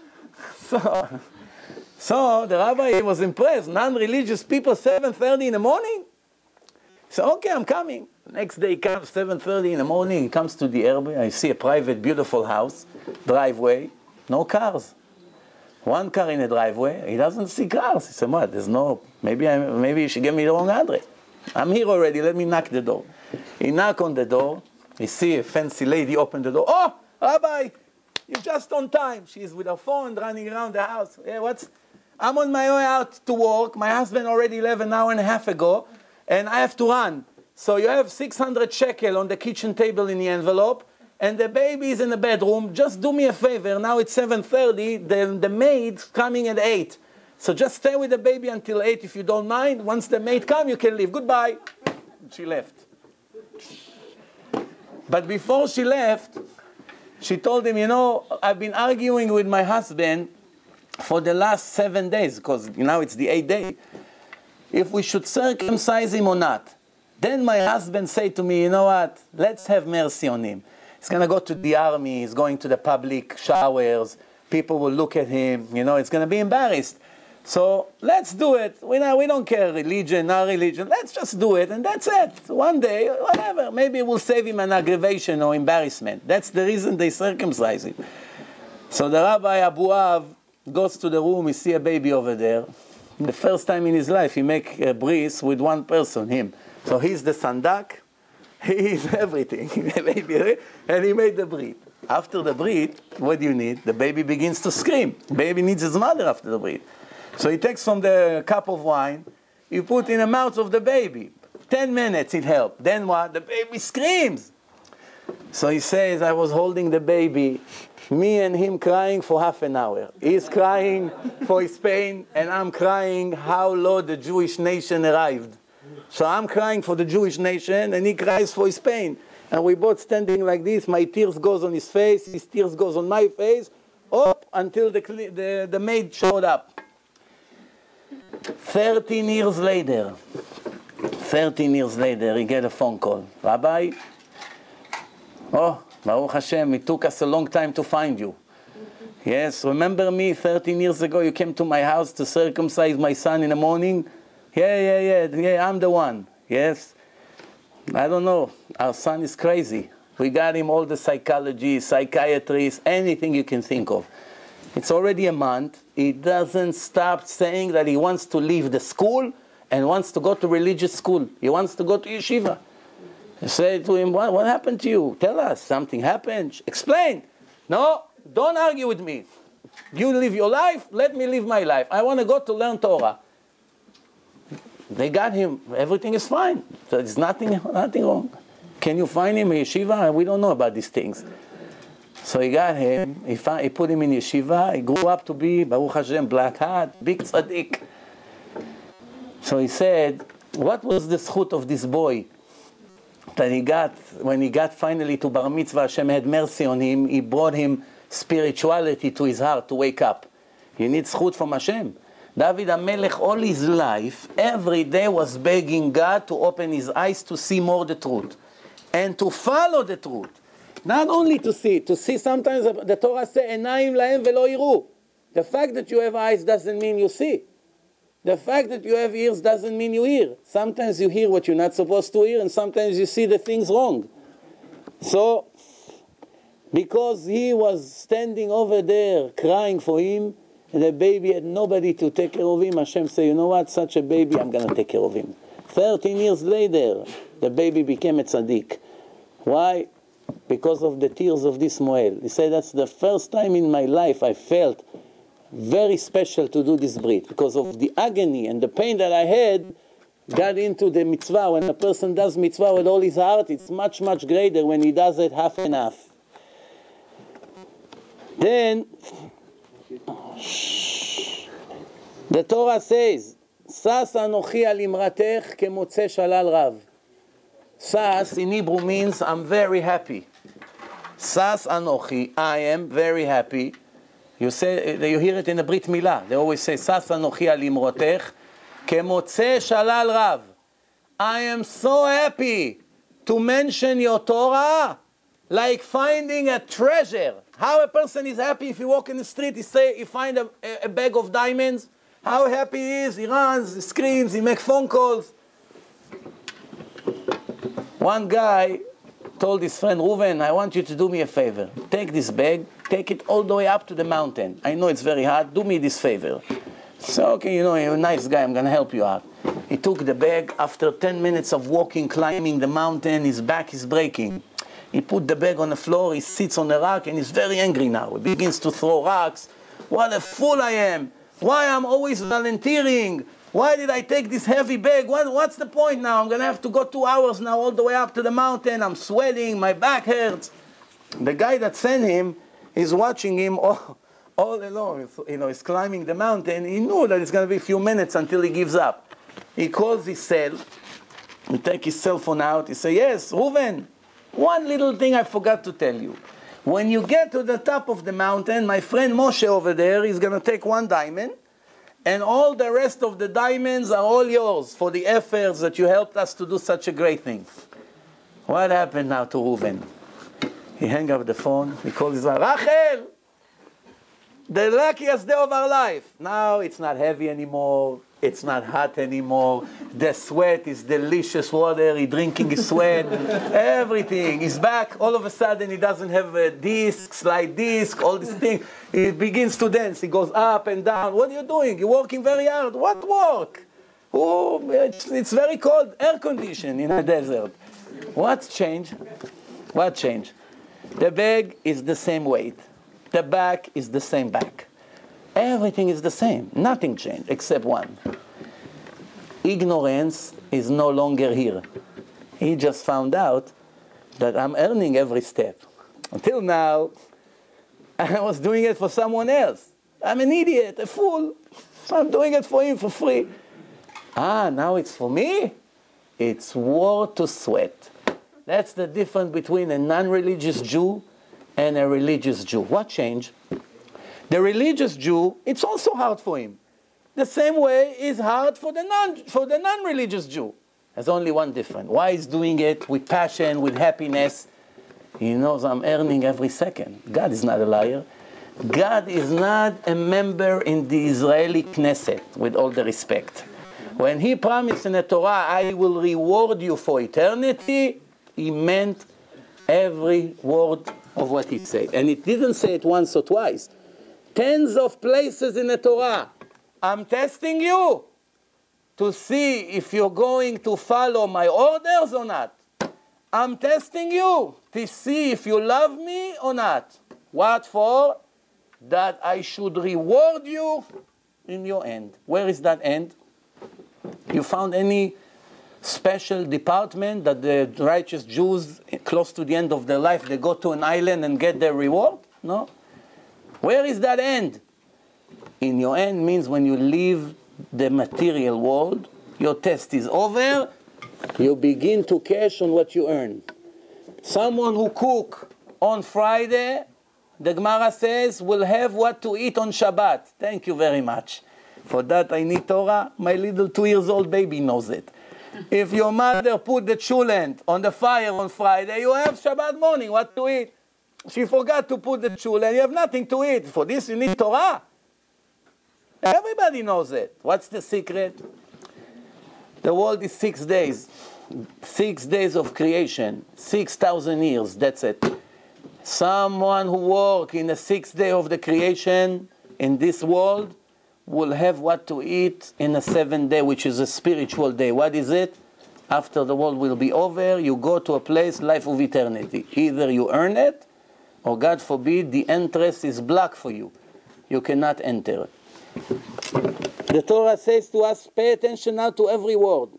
the rabbi was impressed. Non-religious people, 7:30 in the morning? So, okay, I'm coming. Next day he comes, 7:30 in the morning. He comes to the Airbnb. I see a private, beautiful house, driveway, no cars. One car in the driveway. He doesn't see cars. He said, what? There's no, maybe you should give me the wrong address. I'm here already. Let me knock the door. He knock on the door. He see a fancy lady open the door. Oh, Rabbi, you're just on time. She's with her phone running around the house. Yeah, I'm on my way out to work. My husband already left an hour and a half ago, and I have to run. So you have 600 shekel on the kitchen table in the envelope, and the baby is in the bedroom. Just do me a favor. Now it's 7:30. The maid's coming at 8. So just stay with the baby until 8 if you don't mind. Once the maid comes, you can leave. Goodbye. She left. But before she left, she told him, I've been arguing with my husband for the last 7 days, because now it's the 8th day, if we should circumcise him or not. Then my husband said to me, you know what, let's have mercy on him. He's going to go to the army, he's going to the public showers, people will look at him, it's going to be embarrassed. So let's do it. We don't care religion, not religion. Let's just do it, and that's it. One day, whatever. Maybe we'll save him an aggravation or embarrassment. That's the reason they circumcise him. So the Rabbi Abu Av goes to the room, he sees a baby over there. The first time in his life, he makes a bris with one person, him. So he's the sandak, he's everything, and he made the brit. After the brit, what do you need? The baby begins to scream. The baby needs his mother after the brit. So he takes from the cup of wine, he put in the mouth of the baby. 10 minutes it helped. Then what? The baby screams. So he says, I was holding the baby, me and him crying for half an hour. He's crying for his pain, and I'm crying how low the Jewish nation arrived. So I'm crying for the Jewish nation, and he cries for his pain. And we both standing like this, my tears goes on his face, his tears goes on my face, up until the maid showed up. 13 years later, he get a phone call. Rabbi, oh, Baruch Hashem, it took us a long time to find you. Yes, remember me 13 years ago, you came to my house to circumcise my son in the morning? Yeah, I'm the one. Yes. I don't know, our son is crazy. We got him all the psychology, psychiatrists, anything you can think of. It's already a month. He doesn't stop saying that he wants to leave the school and wants to go to religious school. He wants to go to yeshiva. I say to him, what happened to you? Tell us, something happened. Explain. No, don't argue with me. You live your life, let me live my life. I want to go to learn Torah. They got him. Everything is fine. There's nothing wrong. Can you find him in yeshiva? We don't know about these things. So he got him. He put him in yeshiva. He grew up to be, Baruch Hashem, black hat, big tzaddik. So he said, what was the zchut of this boy that he got, when he got finally to bar mitzvah, Hashem had mercy on him, he brought him spirituality to his heart to wake up. You need zchut from Hashem. David HaMelech, all his life, every day was begging God to open his eyes to see more the truth. And to follow the truth. Not only to see sometimes the Torah says, Enayim lahem velo yiru. The fact that you have eyes doesn't mean you see. The fact that you have ears doesn't mean you hear. Sometimes you hear what you're not supposed to hear, and sometimes you see the things wrong. So, because he was standing over there crying for him, and the baby had nobody to take care of him, Hashem said, you know what, such a baby, I'm going to take care of him. 13 years later, the baby became a tzaddik. Why? because of the tears of this Moel. He said, that's the first time in my life I felt very special to do this brit, because of the agony and the pain that I had got into the mitzvah. When a person does mitzvah with all his heart, it's much, much greater when he does it half and half. Then, the Torah says, Sas anochi al imratech kemotze shalal rav. Sas in Hebrew means I'm very happy. Sas anochi, I am very happy. You hear it in the Brit Milah. They always say, Sas anochi al imrotech kemotze shalal rav. I am so happy to mention your Torah like finding a treasure. How a person is happy if you walk in the street, he find a bag of diamonds. How happy he is, he runs, he screams, he makes phone calls. One guy told his friend, Reuven, I want you to do me a favor. Take this bag, take it all the way up to the mountain. I know it's very hard, do me this favor. So, okay, you're a nice guy, I'm going to help you out. He took the bag. After 10 minutes of walking, climbing the mountain, his back is breaking. He put the bag on the floor, he sits on the rock, and he's very angry now. He begins to throw rocks. What a fool I am. Why I'm always volunteering? Why did I take this heavy bag? What's the point now? I'm going to have to go 2 hours now all the way up to the mountain. I'm sweating, my back hurts. The guy that sent him is watching him all along. He's climbing the mountain. He knew that it's going to be a few minutes until he gives up. He calls his cell. He takes his cell phone out. He says, yes, Reuven, one little thing I forgot to tell you. When you get to the top of the mountain, my friend Moshe over there is going to take 1 diamond, and all the rest of the diamonds are all yours for the efforts that you helped us to do such a great thing. What happened now to Reuven? He hung up the phone. He called his wife, Rachel, the luckiest day of our life. Now it's not heavy anymore. It's not hot anymore. The sweat is delicious water. He's drinking his sweat. Everything. He's back. All of a sudden, he doesn't have a disc, slide disc, all this thing. He begins to dance. He goes up and down. What are you doing? You're working very hard. What work? Oh, it's very cold. Air condition in a desert. What's changed? What changed? The bag is the same weight. The back is the same back. Everything is the same. Nothing changed except one. Ignorance is no longer here. He just found out that I'm earning every step. Until now, I was doing it for someone else. I'm an idiot, a fool. I'm doing it for him for free. Now it's for me? It's worth to sweat. That's the difference between a non-religious Jew and a religious Jew. What changed? The religious Jew, it's also hard for him. The same way is hard for the non-religious Jew. There's only one difference. Why he's doing it with passion, with happiness? He knows I'm earning every second. God is not a liar. God is not a member in the Israeli Knesset, with all the respect. When he promised in the Torah, I will reward you for eternity, he meant every word of what he said. And it didn't say it once or twice. Tens of places in the Torah. I'm testing you to see if you're going to follow my orders or not. I'm testing you to see if you love me or not. What for? That I should reward you in your end. Where is that end? You found any special department that the righteous Jews, close to the end of their life, they go to an island and get their reward? No. Where is that end? In your end means when you leave the material world, your test is over, you begin to cash on what you earn. Someone who cook on Friday, the Gemara says, will have what to eat on Shabbat. Thank you very much. For that I need Torah. My little 2-year-old baby knows it. If your mother put the chulent on the fire on Friday, you have Shabbat morning what to eat. She forgot to put the chulent, you have nothing to eat. For this you need Torah. Everybody knows it. What's the secret? The world is 6 days. 6 days of creation. 6,000 years, that's it. Someone who works in the 6th day of the creation in this world will have what to eat in the 7th day, which is a spiritual day. What is it? After the world will be over, you go to a place, life of eternity. Either you earn it, or God forbid, the entrance is blocked for you. You cannot enter. The Torah says to us, pay attention now to every word.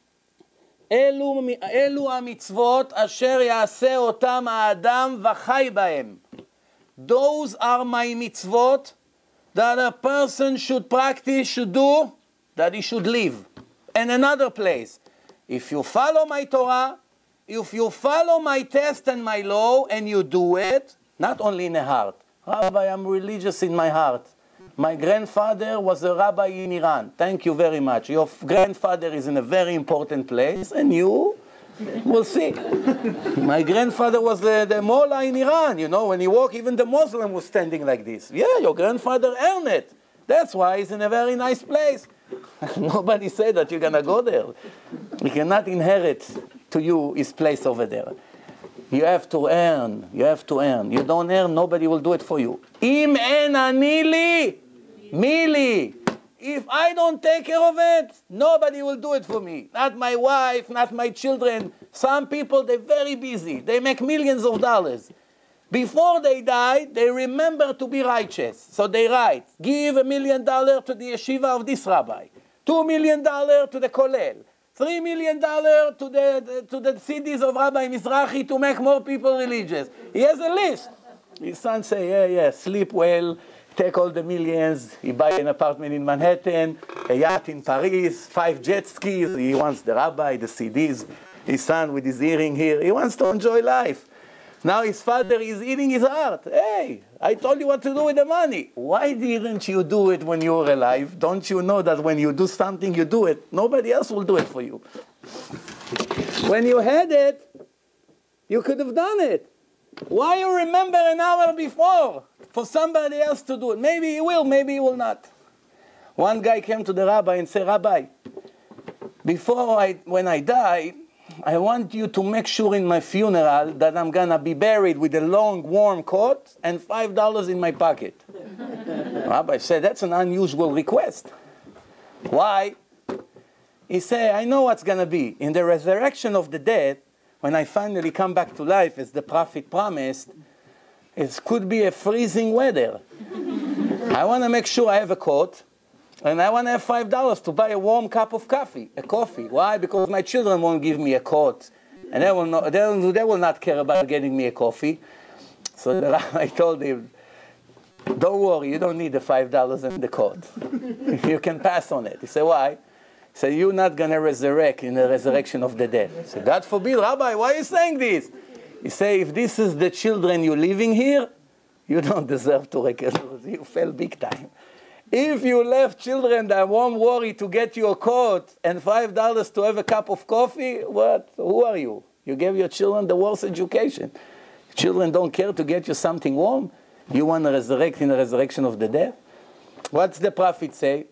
אלו המצוות אשר יעשה אותם האדם וחי בהם. Those are my mitzvot that a person should practice, should do, that he should live. And another place, if you follow my Torah, if you follow my test and my law, and you do it, not only in the heart. Rabbi, I'm religious in my heart. My grandfather was a rabbi in Iran. Thank you very much. Your grandfather is in a very important place, and you will see. My grandfather was the mullah in Iran. You know, when he walked, even the Muslim was standing like this. Yeah, your grandfather earned it. That's why he's in a very nice place. Nobody said that you're going to go there. He cannot inherit to you his place over there. You have to earn. You have to earn. You don't earn, nobody will do it for you. Im en ani li, mi li. If I don't take care of it, nobody will do it for me. Not my wife, not my children. Some people, they're very busy. They make millions of dollars. Before they die, they remember to be righteous. So they write, give $1 million to the yeshiva of this rabbi, $2 million to the kollel, $3 million to the cities of Rabbi Mizrahi to make more people religious. He has a list. His son say, yeah, sleep well, take all the millions. He buy an apartment in Manhattan, a yacht in Paris, 5 jet skis. He wants the rabbi, the CDs. His son with his earring here. He wants to enjoy life. Now his father is eating his heart. Hey, I told you what to do with the money. Why didn't you do it when you were alive? Don't you know that when you do something, you do it? Nobody else will do it for you. When you had it, you could have done it. Why you remember an hour before for somebody else to do it? Maybe he will, maybe he will not. One guy came to the rabbi and said, Rabbi, when I die, I want you to make sure in my funeral that I'm going to be buried with a long, warm coat and $5 in my pocket. Rabbi said, that's an unusual request. Why? He said, I know what's going to be. In the resurrection of the dead, when I finally come back to life, as the prophet promised, it could be a freezing weather. I want to make sure I have a coat, and I want to have $5 to buy a warm cup of coffee. Why? Because my children won't give me a coat, and they will not care about getting me a coffee. So the rabbi told him, don't worry, you don't need the $5 and the coat. You can pass on it. He said, why? He said, you're not going to resurrect in the resurrection of the dead. He said, God forbid, Rabbi, why are you saying this? He said, if this is the children you're leaving here, you don't deserve to recognize. You fell big time. If you left children that won't worry to get you a coat and $5 to have a cup of coffee, what? Who are you? You gave your children the worst education. Children don't care to get you something warm. You want to resurrect in the resurrection of the dead? What's the prophet say?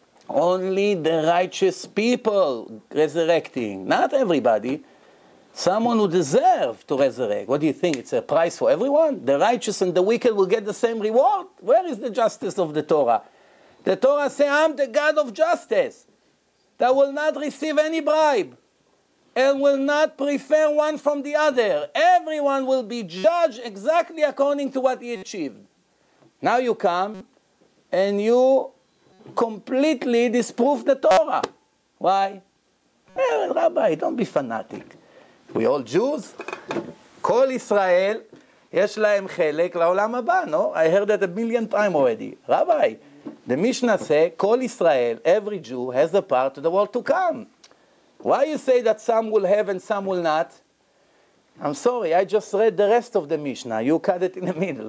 Only the righteous people resurrecting. Not everybody. Someone who deserves to resurrect. What do you think? It's a prize for everyone? The righteous and the wicked will get the same reward? Where is the justice of the Torah? The Torah says, I'm the God of justice, that will not receive any bribe and will not prefer one from the other. Everyone will be judged exactly according to what he achieved. Now you come and you completely disprove the Torah. Why? Rabbi, don't be fanatic. We all Jews. כל ישראל, יש להם חלק לעולם הבא, no? I heard that 1,000,000 times already. Rabbi, the Mishnah says, Kol Israel, every Jew has a part of the world to come. Why you say that some will have and some will not? I'm sorry, I just read the rest of the Mishnah. You cut it in the middle.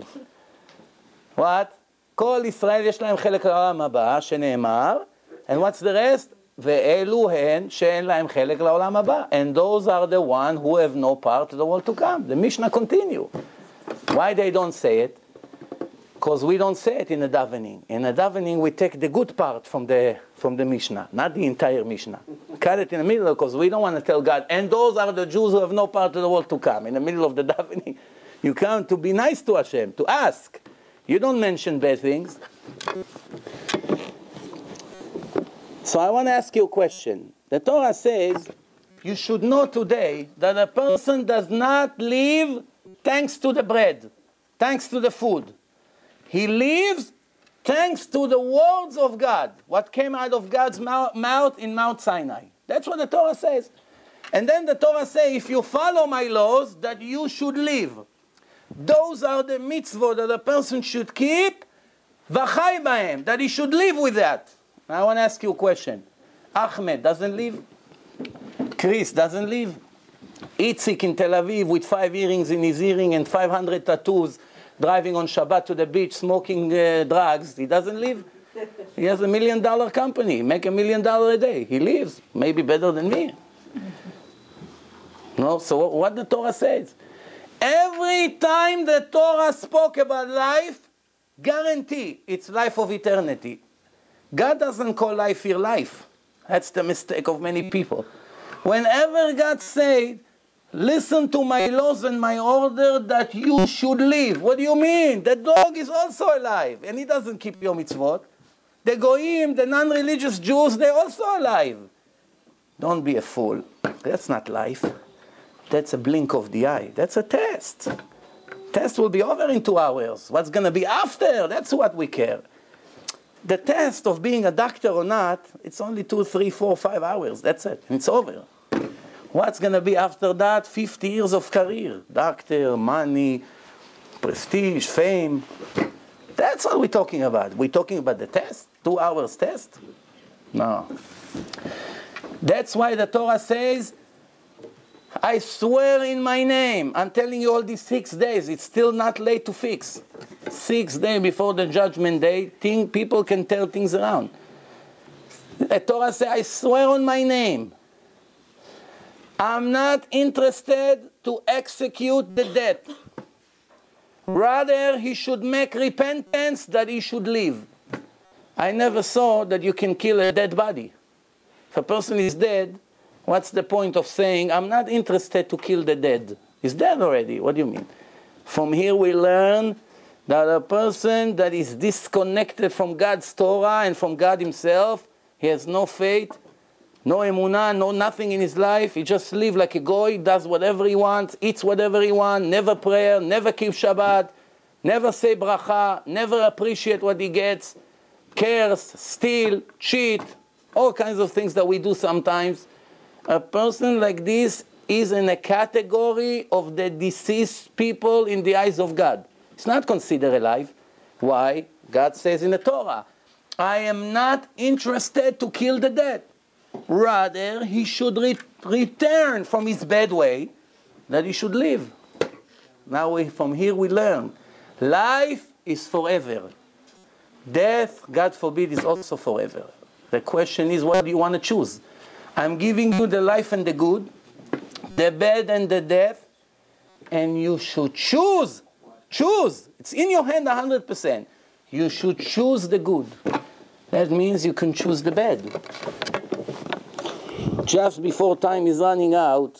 What? Kol Israel יש להם חלק לעולם הבא, שנאמר, and what's the rest? ואלו הן שאין להם חלק לעולם הבא. And those are the ones who have no part of the world to come. The Mishnah continue. Why they don't say it? Because we don't say it in the davening. In the davening, we take the good part from the Mishnah, not the entire Mishnah. Cut it in the middle because we don't want to tell God, and those are the Jews who have no part of the world to come. In the middle of the davening, you come to be nice to Hashem, to ask. You don't mention bad things. So I want to ask you a question. The Torah says, you should know today that a person does not live thanks to the bread, thanks to the food. He lives thanks to the words of God, what came out of God's mouth in Mount Sinai. That's what the Torah says. And then the Torah says, if you follow my laws, that you should live. Those are the mitzvot that a person should keep, v'chai b'hem, that he should live with that. Now I want to ask you a question. Ahmed doesn't live? Chris doesn't live? Itzik in Tel Aviv with 5 earrings in his earring and 500 tattoos, driving on Shabbat to the beach, smoking drugs, he doesn't live? He has $1 million company, make $1 million a day. He lives, maybe better than me. No, so what the Torah says? Every time the Torah spoke about life, guarantee it's life of eternity. God doesn't call life your life. That's the mistake of many people. Whenever God said, listen to my laws and my order that you should live. What do you mean? The dog is also alive and he doesn't keep your mitzvot. The goyim, the non-religious Jews, they're also alive. Don't be a fool. That's not life. That's a blink of the eye. That's a test. Test will be over in 2 hours. What's going to be after? That's what we care. The test of being a doctor or not, it's only 2, 3, 4, 5 hours. That's it. And it's over. What's going to be after that? 50 years of career. Doctor, money, prestige, fame. That's what we're talking about. We're talking about the test? 2 hours test? No. That's why the Torah says, I swear in my name. I'm telling you all these 6 days. It's still not late to fix. 6 days before the judgment day, people can turn things around. The Torah says, I swear on my name. I'm not interested to execute the debt. Rather, he should make repentance that he should live. I never saw that you can kill a dead body. If a person is dead, what's the point of saying, I'm not interested to kill the dead? He's dead already. What do you mean? From here we learn that a person that is disconnected from God's Torah and from God himself, he has no faith, no emunah, no nothing in his life. He just lives like a goy, does whatever he wants, eats whatever he wants, never prayer, never keep Shabbat, never say bracha, never appreciate what he gets, cares, steal, cheat, all kinds of things that we do sometimes. A person like this is in a category of the deceased people in the eyes of God. It's not considered alive. Why? God says in the Torah, I am not interested to kill the dead. Rather, he should return from his bad way, that he should live. Now, from here we learn, life is forever. Death, God forbid, is also forever. The question is, what do you want to choose? I'm giving you the life and the good, the bad and the death, and you should choose. Choose. It's in your hand 100%. You should choose the good. That means you can choose the bad. Just before time is running out,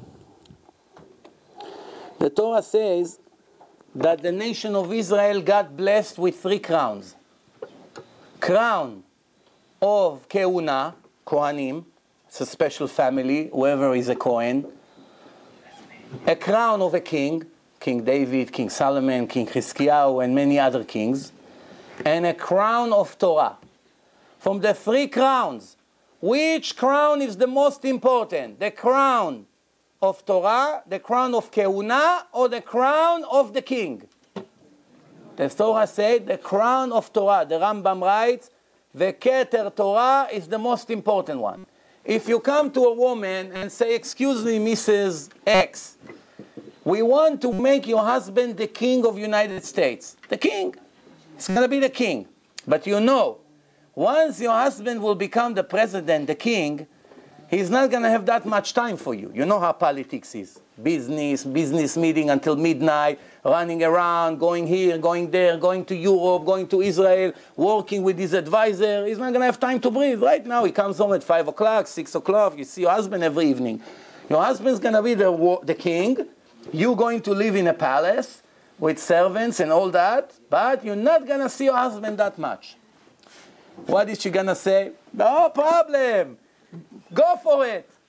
the Torah says that the nation of Israel got blessed with 3 crowns. Crown of Kehuna, Kohanim, it's a special family, whoever is a Kohen. A crown of a king, King David, King Solomon, King Chizkiyahu, and many other kings. And a crown of Torah. From the 3 crowns, which crown is the most important? The crown of Torah, the crown of Kehuna, or the crown of the king? The Torah said the crown of Torah. The Rambam writes, the Keter Torah is the most important one. If you come to a woman and say, excuse me, Mrs. X, we want to make your husband the king of United States. The king. It's going to be the king. But you know, once your husband will become the president, the king, he's not going to have that much time for you. You know how politics is. Business meeting until midnight, running around, going here, going there, going to Europe, going to Israel, working with his advisor. He's not going to have time to breathe. Right now, he comes home at 5 o'clock, 6 o'clock. You see your husband every evening. Your husband's going to be the king. You're going to live in a palace with servants and all that, but you're not going to see your husband that much. What is she going to say? No problem. Go for it.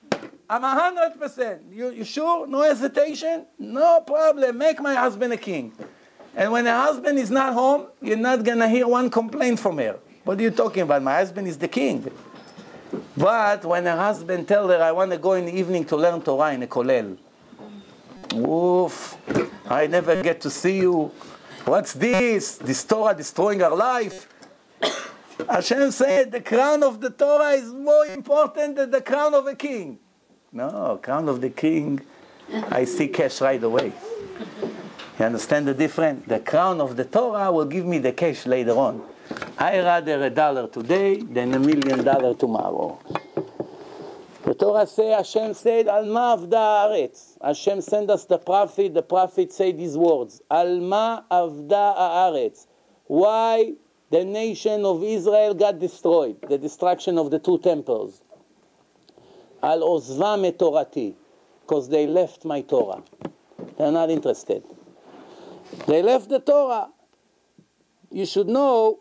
I'm 100%. You sure? No hesitation? No problem. Make my husband a king. And when the husband is not home, you're not going to hear one complaint from her. What are you talking about? My husband is the king. But when her husband tells her, I want to go in the evening to learn Torah in a kollel. Oof, I never get to see you. What's this? This Torah destroying our life. Hashem said the crown of the Torah is more important than the crown of a king. No, crown of the king, I see cash right away. You understand the difference? The crown of the Torah will give me the cash later on. I rather $1 today than $1 million tomorrow. The Torah say, Hashem said, Al ma avda haaretz. Hashem sent us the prophet said these words, Al ma avda haaretz. Why the nation of Israel got destroyed? The destruction of the 2 temples. Al ozvam et torati. Because they left my Torah. They're not interested. They left the Torah. You should know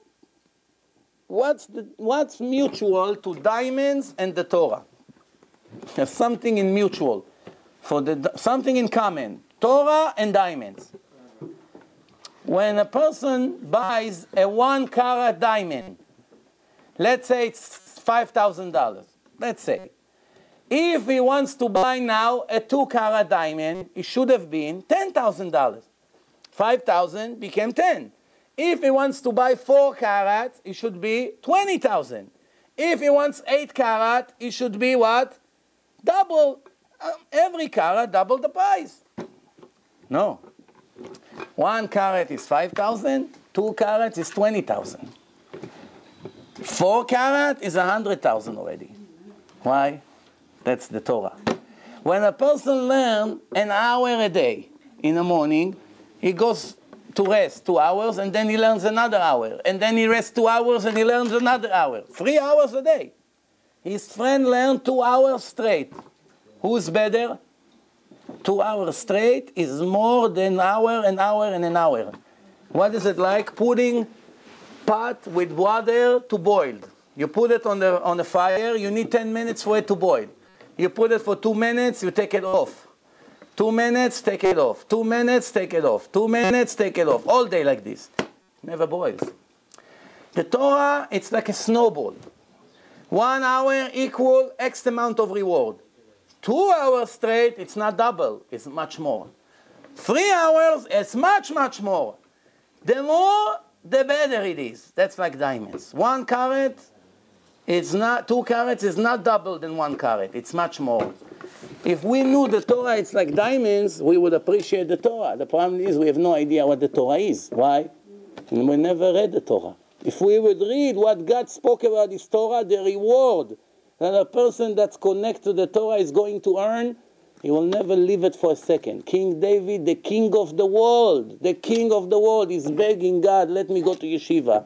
what's mutual to diamonds and the Torah. There's something in mutual, something in common. Torah and diamonds. When a person buys a 1-carat diamond, let's say it's $5,000. Let's say. If he wants to buy now a 2-carat diamond, it should have been $10,000. 5,000 became 10. If he wants to buy 4 carats, it should be 20,000. If he wants 8 carat, it should be what? Double. Every carat, double the price. No. 1 carat is 5,000. 2 carats is 20,000. 4 carat is 100,000 already. Why? That's the Torah. When a person learns an hour a day in the morning, he goes to rest 2 hours, and then he learns another hour. And then he rests 2 hours, and he learns another hour. 3 hours a day. His friend learned 2 hours straight. Who's better? 2 hours straight is more than an hour, and an hour. What is it like? Putting pot with water to boil. You put it on the fire, you need 10 minutes for it to boil. You put it for 2 minutes, you take it off. 2 minutes, take it off. 2 minutes, take it off. 2 minutes, take it off. All day like this. Never boils. The Torah, it's like a snowball. 1 hour equal X amount of reward. 2 hours straight, it's not double. It's much more. 3 hours, it's much, much more. The more, the better it is. That's like diamonds. 1 carat, it's not, 2 carats is not double than 1 carat. It's much more. If we knew the Torah, it's like diamonds, we would appreciate the Torah. The problem is we have no idea what the Torah is. Why? And we never read the Torah. If we would read what God spoke about this Torah, the reward that a person that's connected to the Torah is going to earn, he will never leave it for a second. King David, the king of the world, is begging God, let me go to yeshiva.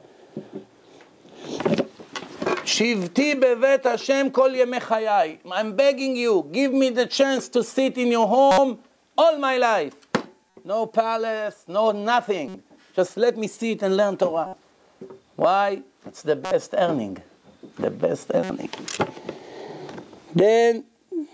Shivti bevet Hashem kol yemei chayai. I'm begging you, give me the chance to sit in your home all my life. No palace, no nothing. Just let me sit and learn Torah. Why? It's the best earning. The best earning. Then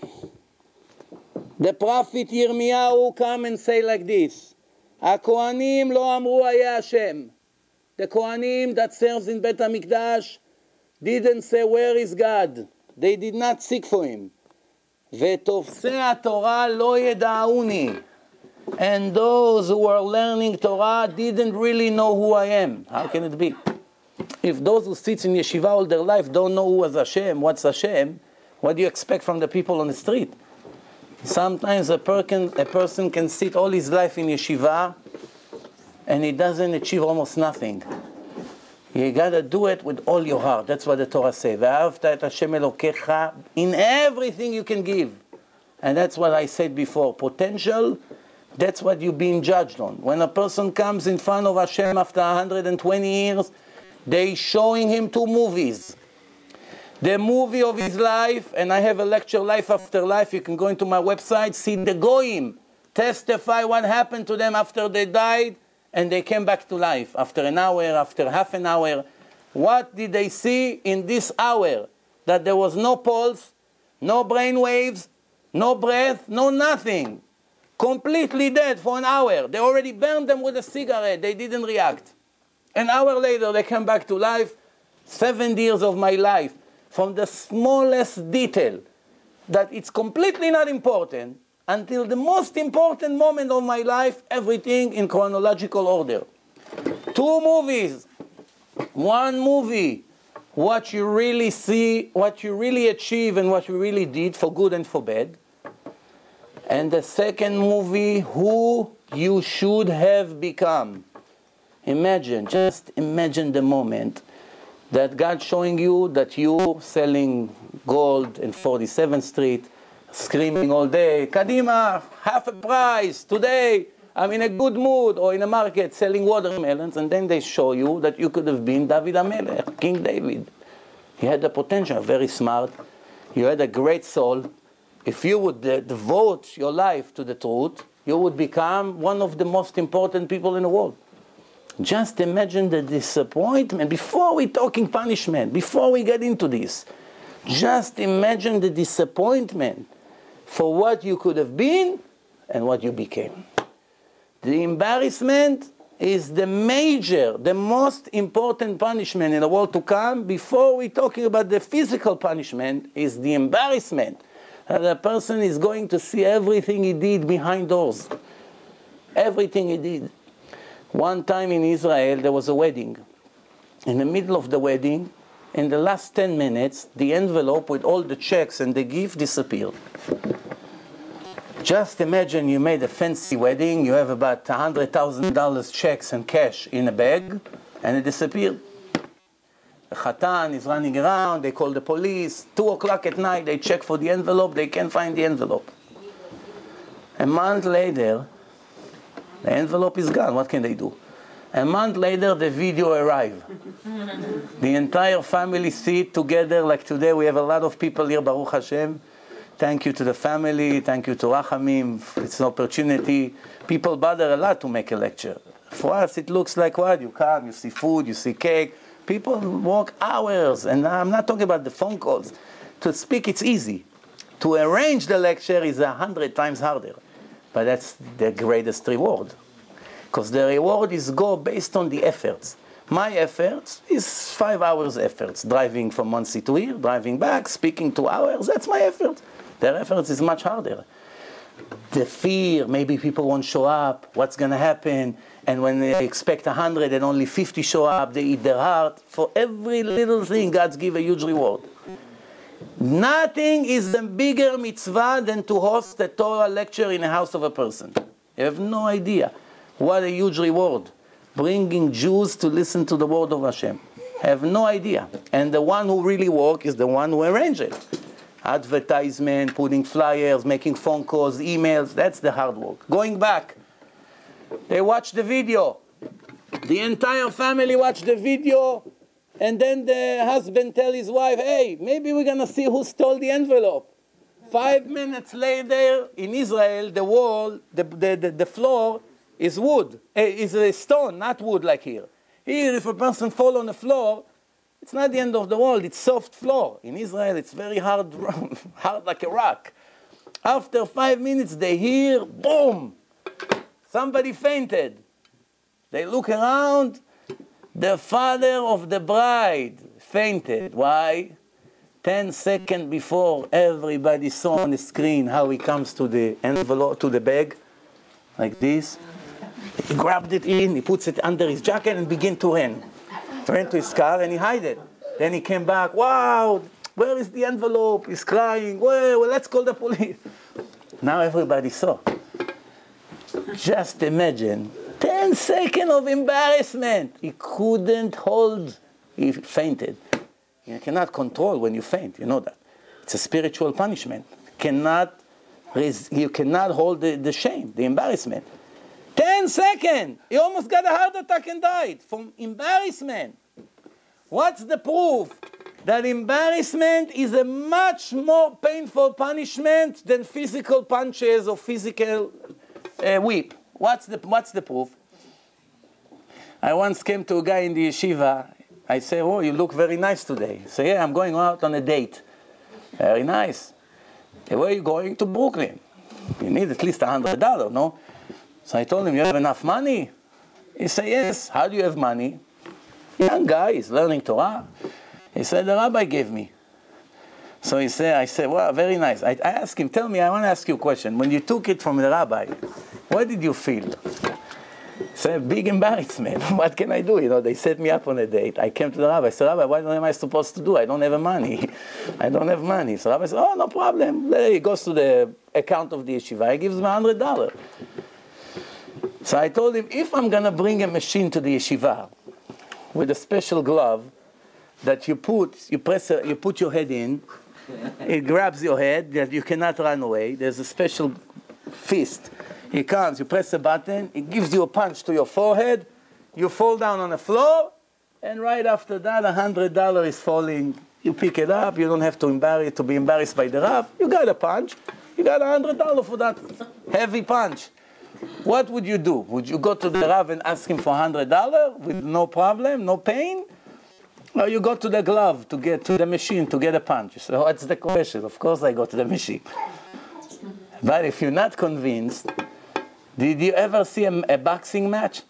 the prophet Yirmiyahu come and say like this. HaKohanim lo amru hayeh Hashem. The Kohanim that serves in Bet HaMikdash didn't say, where is God? They did not seek for him. ותופסי התורה לא ידעוני. And those who were learning Torah didn't really know who I am. How can it be? If those who sit in yeshiva all their life don't know who is Hashem, what's Hashem, what do you expect from the people on the street? Sometimes a person can sit all his life in yeshiva and he doesn't achieve almost nothing. You got to do it with all your heart. That's what the Torah says. ואהבת את השם אלוקיך in everything you can give. And that's what I said before. Potential, that's what you're being judged on. When a person comes in front of Hashem after 120 years, they showing him 2 movies. The movie of his life, and I have a lecture, Life After Life. You can go into my website, see the Goyim testify what happened to them after they died, and they came back to life after an hour, after half an hour. What did they see in this hour? That there was no pulse, no brain waves, No breath, no nothing. Completely dead for an hour. They already burned them with a cigarette. They didn't react. An hour later, they come back to life. 7 years of my life, from the smallest detail, that it's completely not important, until the most important moment of my life, everything in chronological order. 2 movies. 1 movie. What you really see, what you really achieve, and what you really did for good and for bad. And the 2nd movie, who you should have become. Imagine, just imagine the moment that God showing you that you selling gold in 47th Street, screaming all day, Kadima, half a price, today, I'm in a good mood, or in a market selling watermelons, and then they show you that you could have been David HaMelech, King David. You had the potential, very smart, you had a great soul. If you would devote your life to the truth, you would become one of the most important people in the world. Just imagine the disappointment, before we're talking punishment, before we get into this, just imagine the disappointment for what you could have been and what you became. The embarrassment is the most important punishment in the world to come. Before we're talking about the physical punishment, is the embarrassment. The person is going to see everything he did behind doors. Everything he did. One time in Israel, there was a wedding. In the middle of the wedding, in the last 10 minutes, the envelope with all the checks and the gift disappeared. Just imagine you made a fancy wedding, you have about $100,000 checks and cash in a bag, and it disappeared. The Khatan is running around, they call the police, 2 o'clock at night, they check for the envelope, they can't find the envelope. A month later, the envelope is gone, what can they do? A month later, the video arrived. The entire family see it together, like today we have a lot of people here, Baruch Hashem. Thank you to the family, thank you to Rachamim, it's an opportunity. People bother a lot to make a lecture. For us, it looks like what? You come, you see food, you see cake. People work hours, and I'm not talking about the phone calls. To speak, it's easy. To arrange the lecture is 100 times harder. But that's the greatest reward. Because the reward is based on the efforts. My efforts is 5 hours efforts. Driving from Monsey to here, driving back, speaking 2 hours, that's my effort. Their efforts is much harder. The fear, maybe people won't show up, what's going to happen, and when they expect 100 and only 50 show up, they eat their heart. For every little thing, God's give a huge reward. Nothing is a bigger mitzvah than to host a Torah lecture in a house of a person. You have no idea. What a huge reward. Bringing Jews to listen to the word of Hashem. I have no idea. And the one who really works is the one who arranges it. Advertisement, putting flyers, making phone calls, emails, that's the hard work. Going back, they watch the video. The entire family watch the video, and then the husband tell his wife, hey, maybe we're going to see who stole the envelope. 5 minutes later, in Israel, the wall, the floor is wood, is a stone, not wood like here. Here, if a person fall on the floor, it's not the end of the world, it's soft floor. In Israel, it's very hard, hard like a rock. After 5 minutes, they hear, boom, somebody fainted. They look around, the father of the bride fainted. Why? 10 seconds before, everybody saw on the screen how he comes to the envelope, to the bag, like this. He grabbed it in, he puts it under his jacket and began to run. Ran to his car and he hid it. Then he came back, wow, where is the envelope? He's crying, well, let's call the police. Now everybody saw. Just imagine, 10 seconds of embarrassment. He couldn't hold, he fainted. You cannot control when you faint, you know that. It's a spiritual punishment. You cannot hold the shame, the embarrassment. 10 seconds! He almost got a heart attack and died from embarrassment. What's the proof? That embarrassment is a much more painful punishment than physical punches or physical whip. What's the proof? I once came to a guy in the yeshiva. I say, oh, you look very nice today. He said, yeah, I'm going out on a date. Very nice. Where are you going? To Brooklyn. You need at least $100, no? So I told him, you have enough money? He said, yes. How do you have money? Young guy, he's learning Torah. He said, the rabbi gave me. So I said, well, very nice. I asked him, tell me, I want to ask you a question. When you took it from the rabbi, what did you feel? He said, big embarrassment. What can I do? They set me up on a date. I came to the rabbi. I said, Rabbi, what am I supposed to do? I don't have money. I don't have money. So the rabbi said, oh, no problem. He goes to the account of the yeshiva. He gives me $100. So I told him, if I'm going to bring a machine to the yeshiva with a special glove that you put your head in, it grabs your head, that you cannot run away. There's a special fist. He comes, you press a button, it gives you a punch to your forehead, you fall down on the floor, and right after that, $100 is falling. You pick it up, you don't have to be embarrassed by the Rav. You got a punch, you got $100 for that heavy punch. What would you do? Would you go to the Rav and ask him for $100 with no problem, no pain? Or you go to the glove, to the machine, to get a punch? So what's the question? Of course I go to the machine. But if you're not convinced, did you ever see a boxing match?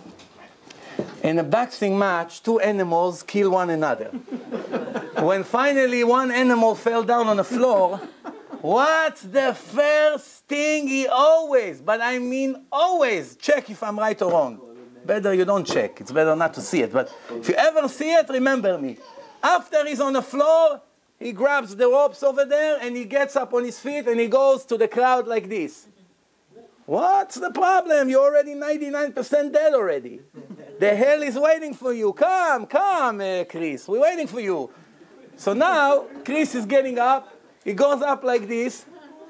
In a boxing match, two animals kill one another. When finally one animal fell down on the floor, what's the first thing he always, but I mean always, check if I'm right or wrong. Better you don't check. It's better not to see it. But if you ever see it, remember me. After he's on the floor, he grabs the ropes over there and he gets up on his feet and he goes to the crowd like this. What's the problem? You're already 99% dead already. The hell is waiting for you. Come, Chris. We're waiting for you. So now, Chris is getting up. He goes up like this.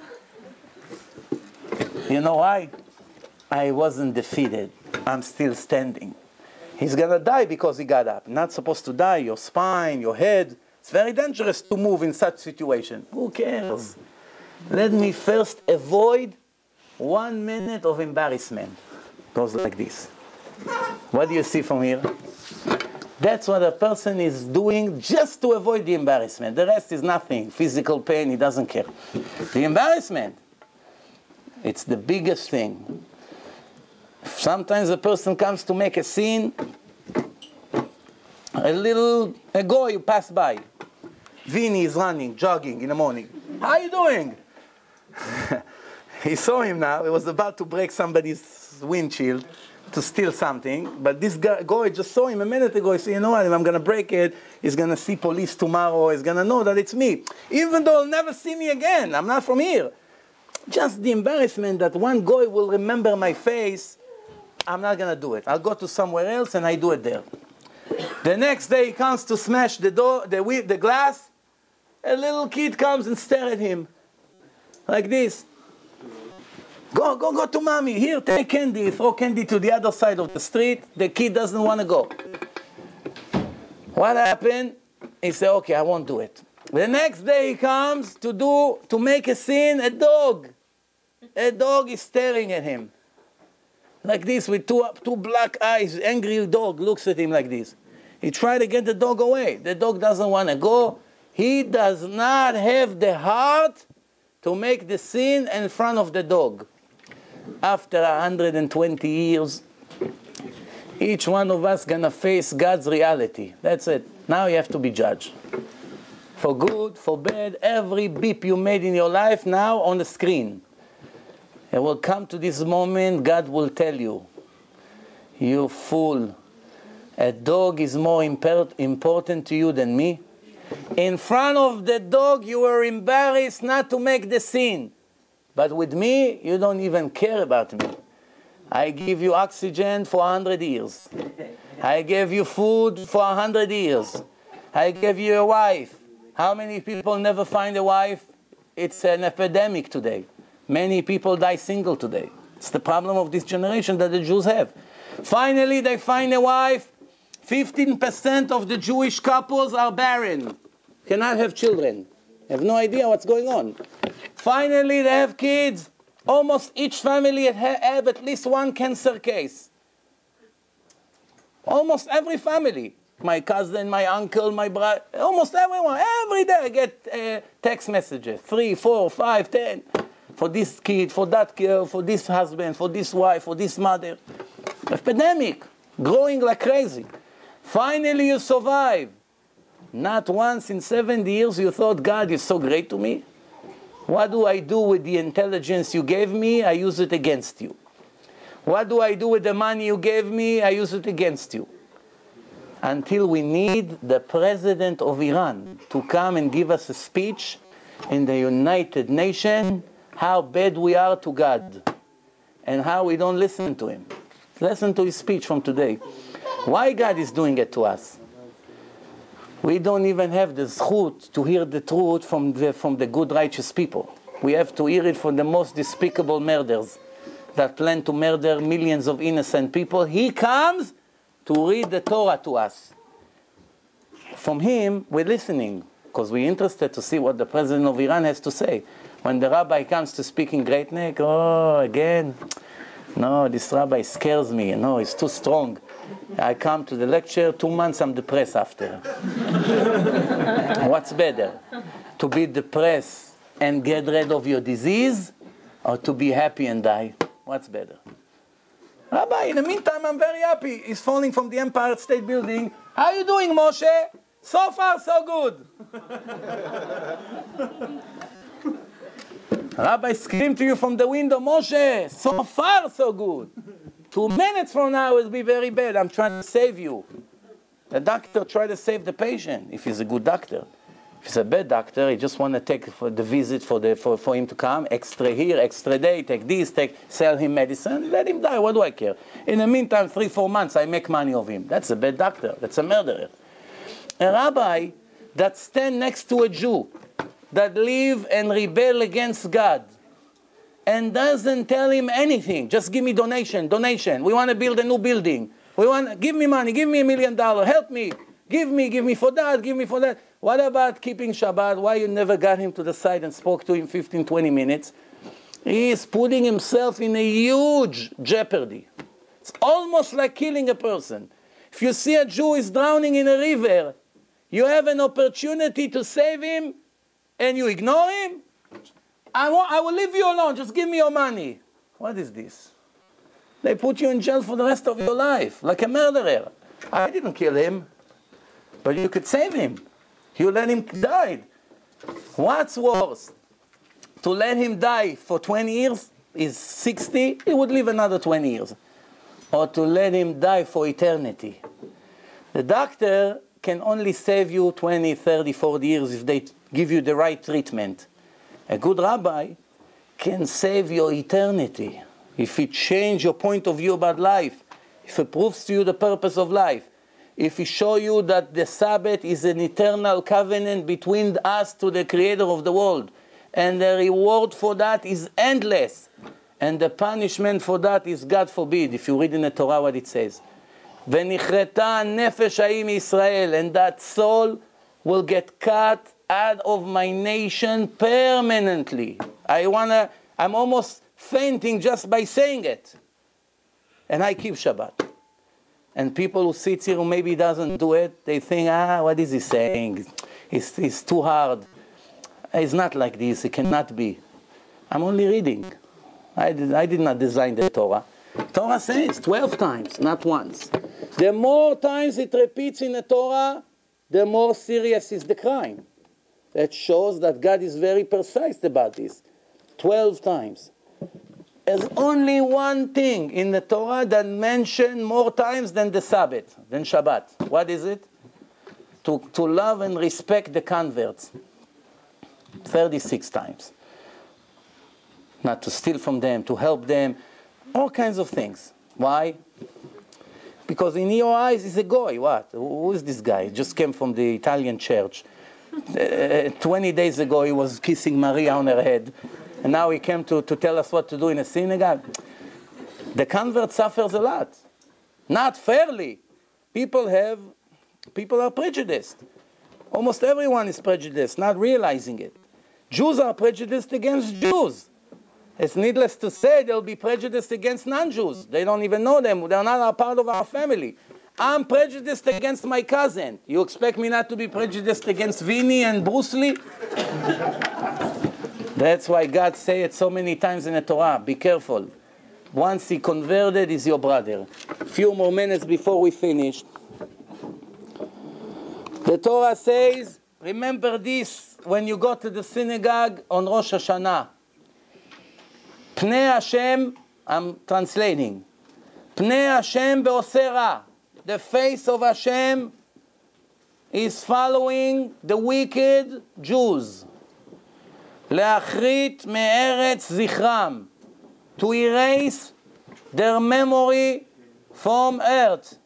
You know why? I wasn't defeated. I'm still standing. He's going to die because he got up. Not supposed to die. Your spine, your head. It's very dangerous to move in such situation. Who cares? Let me first avoid 1 minute of embarrassment. Goes like this. What do you see from here? That's what a person is doing just to avoid the embarrassment. The rest is nothing. Physical pain, he doesn't care. The embarrassment, it's the biggest thing. Sometimes a person comes to make a scene, a guy you pass by. Vinny is running, jogging in the morning. How are you doing? He saw him now. He was about to break somebody's windshield to steal something. But this guy just saw him a minute ago. He said, you know what, if I'm going to break it, he's going to see police tomorrow. He's going to know that it's me. Even though he'll never see me again. I'm not from here. Just the embarrassment that one guy will remember my face, I'm not going to do it. I'll go to somewhere else and I do it there. The next day he comes to smash the door, the glass. A little kid comes and stares at him. Like this. Go to mommy. Here, take candy. Throw candy to the other side of the street. The kid doesn't want to go. What happened? He said, okay, I won't do it. The next day he comes to make a scene. A dog is staring at him. Like this, with two black eyes. Angry dog looks at him like this. He tried to get the dog away. The dog doesn't want to go. He does not have the heart to make the scene in front of the dog. After 120 years, each one of us gonna face God's reality. That's it. Now you have to be judged. For good, for bad, every beep you made in your life now on the screen. It will come to this moment, God will tell you, you fool, a dog is more important to you than me. In front of the dog, you were embarrassed not to make the scene. But with me, you don't even care about me. I give you oxygen for 100 years. I gave you food for 100 years. I gave you a wife. How many people never find a wife? It's an epidemic today. Many people die single today. It's the problem of this generation that the Jews have. Finally, they find a wife. 15% of the Jewish couples are barren. Cannot have children. Have no idea what's going on. Finally, they have kids. Almost each family have at least one cancer case. Almost every family. my cousin, my uncle, my brother, almost everyone. Every day I get text messages, 3, 4, 5, 10, for this kid, for that girl, for this husband, for this wife, for this mother. Epidemic, growing like crazy. Finally you survive. Not once in 70 years you thought, God is so great to me. What do I do with the intelligence you gave me? I use it against you. What do I do with the money you gave me? I use it against you. Until we need the president of Iran to come and give us a speech in the United Nations, how bad we are to God and how we don't listen to him. Listen to his speech from today. Why God is doing it to us? We don't even have the zchut to hear the truth from the good righteous people. We have to hear it from the most despicable murderers that plan to murder millions of innocent people. He comes to read the Torah to us. From him, we're listening, because we're interested to see what the president of Iran has to say. When the rabbi comes to speak in Great Neck, again, no, this rabbi scares me. No, he's too strong. I come to the lecture, 2 months I'm depressed after. What's better? To be depressed and get rid of your disease, or to be happy and die? What's better? Rabbi, in the meantime, I'm very happy. He's falling from the Empire State Building. How are you doing, Moshe? So far, so good. Rabbi screamed to you from the window, Moshe, so far, so good. 2 minutes from now, it will be very bad. I'm trying to save you. The doctor tried to save the patient, if he's a good doctor. If he's a bad doctor, he just want to take for the visit for him to come, extra here, extra day, take this, sell him medicine, let him die, what do I care? In the meantime, 3-4 months, I make money of him. That's a bad doctor, that's a murderer. A rabbi that stand next to a Jew, that live and rebel against God, and doesn't tell him anything, just give me donation, we want to build a new building, give me money, give me $1 million, help me, give me for that. What about keeping Shabbat? Why you never got him to the side and spoke to him 15-20 minutes? He is putting himself in a huge jeopardy. It's almost like killing a person. If you see a Jew is drowning in a river, you have an opportunity to save him, and you ignore him? I will leave you alone, just give me your money. What is this? They put you in jail for the rest of your life, like a murderer. I didn't kill him, but you could save him. You let him die. What's worse? To let him die for 20 years is 60, he would live another 20 years. Or to let him die for eternity. The doctor can only save you 20, 30, 40 years if they give you the right treatment. A good rabbi can save your eternity. If he changes your point of view about life, if he proves to you the purpose of life, if he shows you that the Sabbath is an eternal covenant between us to the Creator of the world, and the reward for that is endless, and the punishment for that is, God forbid, if you read in the Torah what it says, V'nichreta nefesh ha'im Yisrael, and that soul will get cut out of my nation permanently. I'm almost fainting just by saying it. And I keep Shabbat. And people who sit here who maybe doesn't do it, they think, what is he saying? It's too hard. It's not like this, it cannot be. I'm only reading. I did not design the Torah. Torah says 12 times, not once. The more times it repeats in the Torah, the more serious is the crime. That shows that God is very precise about this. 12 times. There's only one thing in the Torah that mentioned more times than the Sabbath, than Shabbat. What is it? To love and respect the converts. 36 times. Not to steal from them, to help them, all kinds of things. Why? Because in your eyes he's a goy. What? Who is this guy? He just came from the Italian church. 20 days ago he was kissing Maria on her head. And now he came to tell us what to do in a synagogue. The convert suffers a lot. Not fairly. People are prejudiced. Almost everyone is prejudiced, not realizing it. Jews are prejudiced against Jews. It's needless to say they'll be prejudiced against non-Jews. They don't even know them. They're not a part of our family. I'm prejudiced against my cousin. You expect me not to be prejudiced against Vinny and Bruce Lee? That's why God say it so many times in the Torah. Be careful. Once he converted, he's your brother. Few more minutes before we finish. The Torah says, remember this when you go to the synagogue on Rosh Hashanah. Pnei Hashem, I'm translating. Pnei Hashem be'osera. The face of Hashem is following the wicked Jews. Le'achrit me'eretz zichram. To erase their memory from earth.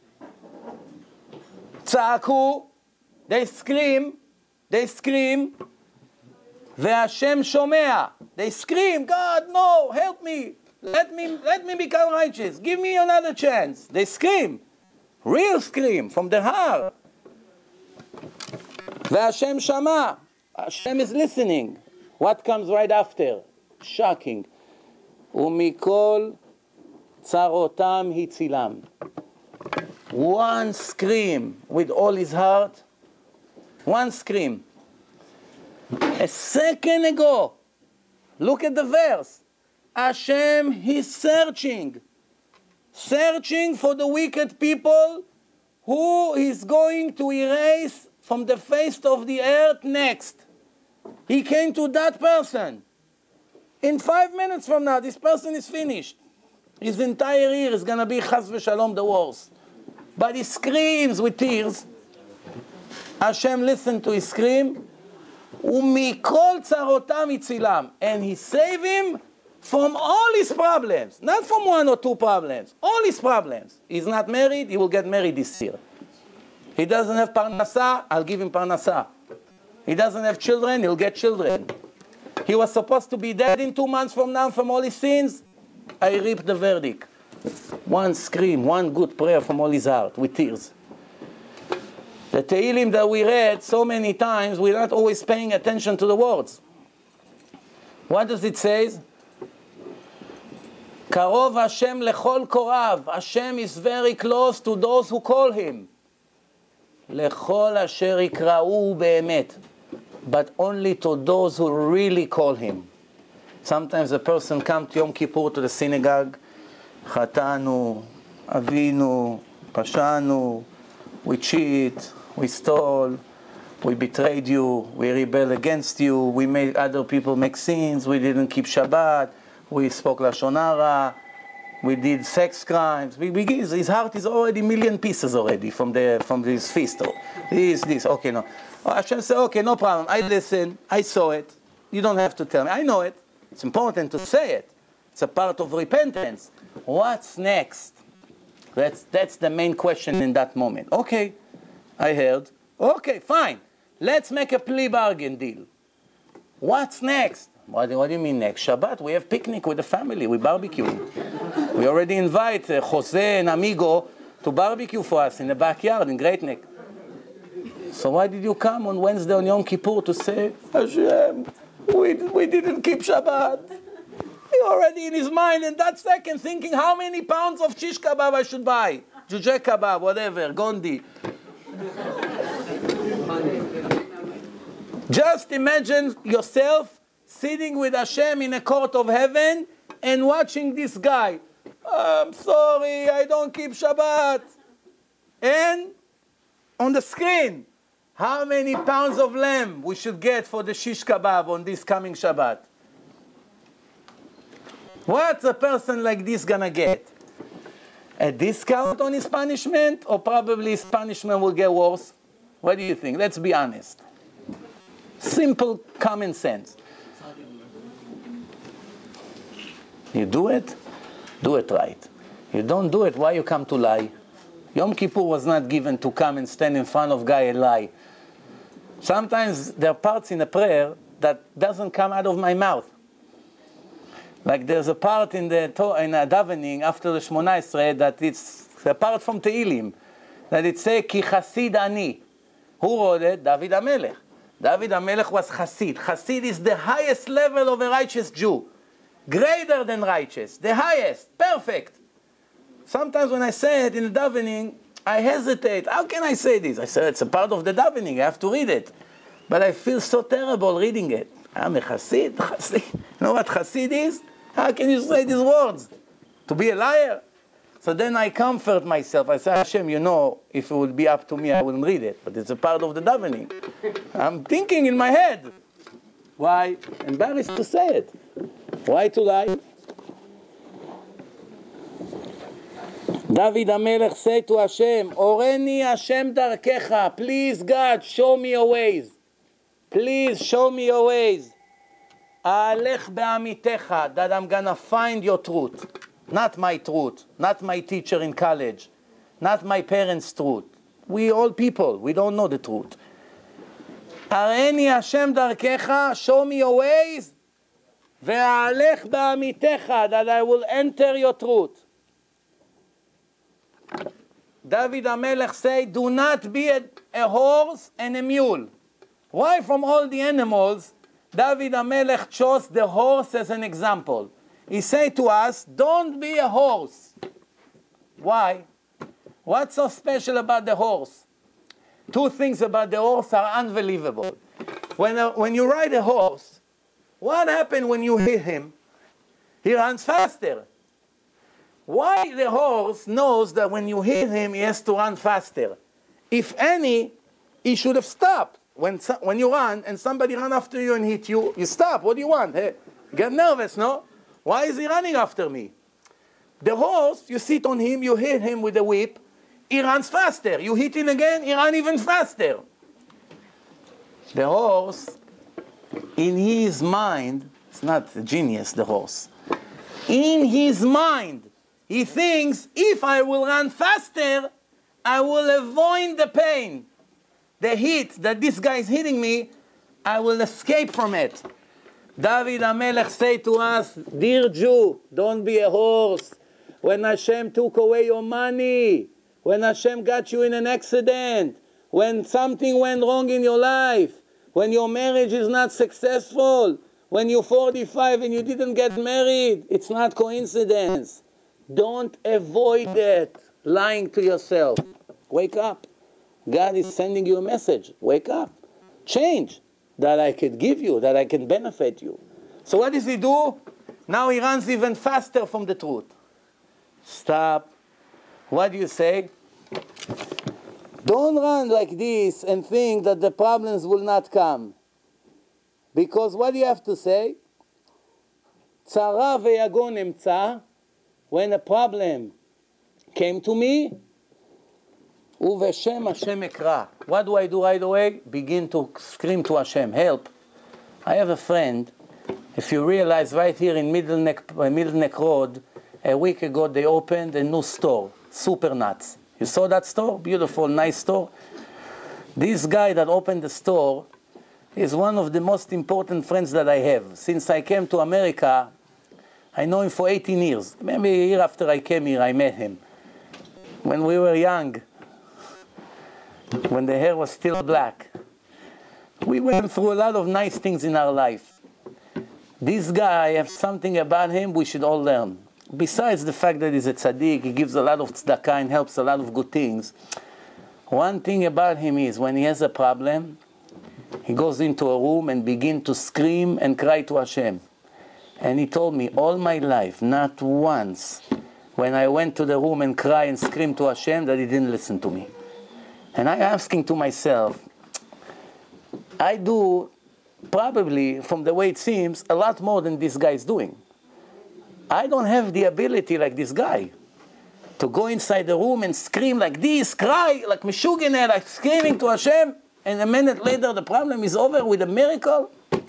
Tza'aku. They scream. Ve'Hashem shomea. They scream, God, no, help me. Let me become righteous. Give me another chance. They scream. Real scream from the heart. Ve'Hashem shama. Hashem is listening. What comes right after? Shocking. Umikol tzarotam hitzilam. One scream with all his heart. One scream. A second ago, look at the verse. Hashem is searching for the wicked people who is going to erase from the face of the earth next. He came to that person. In 5 minutes from now, this person is finished. His entire year is going to be chas v'shalom the worst. But he screams with tears. Hashem listened to his scream. Umikol tzarotam itzilam. And he saved him from all his problems. Not from 1 or 2 problems. All his problems. He's not married, he will get married this year. He doesn't have parnasah, I'll give him parnasah. He doesn't have children, he'll get children. He was supposed to be dead in 2 months from now from all his sins. I reap the verdict. One scream, one good prayer from all his heart, with tears. The Tehillim that we read so many times, we're not always paying attention to the words. What does it say? Karov Hashem lechol korav. Hashem is very close to those who call him. Lechol asher yikra'u be'emet. But only to those who really call him. Sometimes a person comes to Yom Kippur to the synagogue. Chatanu, avinu, pashanu, we cheat, we stole, we betrayed you, we rebelled against you, we made other people make sins, we didn't keep Shabbat, we spoke Lashon Hara, we did sex crimes. His heart is already 1,000,000 pieces already from this feast. This, okay, no. Hashem said, okay, no problem. I listen, I saw it. You don't have to tell me. I know it. It's important to say it. It's a part of repentance. What's next? That's the main question in that moment. Okay, I heard. Okay, fine. Let's make a plea bargain deal. What's next? What do you mean next? Shabbat, we have picnic with the family. We barbecue. We already invite Jose and Amigo to barbecue for us in the backyard in Great Neck. So why did you come on Wednesday on Yom Kippur to say, Hashem, we didn't keep Shabbat? He already in his mind in that second thinking how many pounds of shish kebab I should buy. Jujek kebab, whatever, Gondi. Just imagine yourself sitting with Hashem in a court of heaven and watching this guy. I'm sorry, I don't keep Shabbat. And on the screen, how many pounds of lamb we should get for the shish kebab on this coming Shabbat? What's a person like this gonna get? A discount on his punishment? Or probably his punishment will get worse? What do you think? Let's be honest. Simple common sense. You do it right. You don't do it, why you come to lie? Yom Kippur was not given to come and stand in front of guy and lie. Sometimes there are parts in a prayer that doesn't come out of my mouth. Like there's a part in the davening after the Shmona Esrei that it's a part from Tehillim that it says Ki Chasid Ani. Who wrote it? David HaMelech. David HaMelech was Chasid. Chasid is the highest level of a righteous Jew. Greater than righteous. The highest. Perfect. Sometimes when I say it in the davening, I hesitate. How can I say this? I said, it's a part of the davening. I have to read it. But I feel so terrible reading it. I'm a Chassid. Chassid. You know what Chassid is? How can you say these words? To be a liar? So then I comfort myself. I say, Hashem, you know, if it would be up to me, I wouldn't read it. But it's a part of the davening. I'm thinking in my head. Why? Embarrassed to say it. Why to lie? David HaMelech say to Hashem, Oreni Hashem darkecha. Please, God, show me your ways. Please show me your ways. A'alech be'amitecha, that I'm gonna find your truth. Not my truth, not my teacher in college, not my parents' truth. We all people, we don't know the truth. Areni Hashem darkecha, show me your ways. Ve'alech be'amitecha, that I will enter your truth. David HaMelech say, do not be a horse and a mule. Why from all the animals, David HaMelech chose the horse as an example? He say to us, don't be a horse. Why? What's so special about the horse? Two things about the horse are unbelievable. When you ride a horse, what happens when you hit him? He runs faster. Why the horse knows that when you hit him, he has to run faster? If any, he should have stopped. When you run and somebody run after you and hit you, you stop. What do you want? Hey, get nervous, no? Why is he running after me? The horse, you sit on him, you hit him with a whip, he runs faster. You hit him again, he runs even faster. The horse, in his mind, it's not a genius, the horse. In his mind, he thinks, if I will run faster, I will avoid the pain. The hit that this guy is hitting me, I will escape from it. David HaMelech say to us, dear Jew, don't be a horse. When Hashem took away your money, when Hashem got you in an accident, when something went wrong in your life, when your marriage is not successful, when you're 45 and you didn't get married, it's not coincidence. Don't avoid it, lying to yourself. Wake up. God is sending you a message. Wake up. Change that I could give you, that I can benefit you. So what does he do? Now he runs even faster from the truth. Stop. What do you say? Don't run like this and think that the problems will not come. Because what do you have to say? Tzara ve'yagon emtza. When a problem came to me, Uveshem Hashem ekra. What do I do right away? Begin to scream to Hashem, help. I have a friend, if you realize, right here in Middle Neck Road, a week ago they opened a new store, Super Nuts. You saw that store? Beautiful, nice store. This guy that opened the store is one of the most important friends that I have. Since I came to America, I know him for 18 years. Maybe a year after I came here, I met him. When we were young, when the hair was still black. We went through a lot of nice things in our life. This guy has something about him we should all learn. Besides the fact that he's a tzaddik, he gives a lot of tzedakah and helps a lot of good things. One thing about him is when he has a problem, he goes into a room and begins to scream and cry to Hashem. And he told me all my life, not once, when I went to the room and cried and screamed to Hashem, that he didn't listen to me. And I'm asking to myself, I do probably, from the way it seems, a lot more than this guy is doing. I don't have the ability like this guy to go inside the room and scream like this, cry like Meshuggah, like screaming to Hashem, and a minute later the problem is over with a miracle.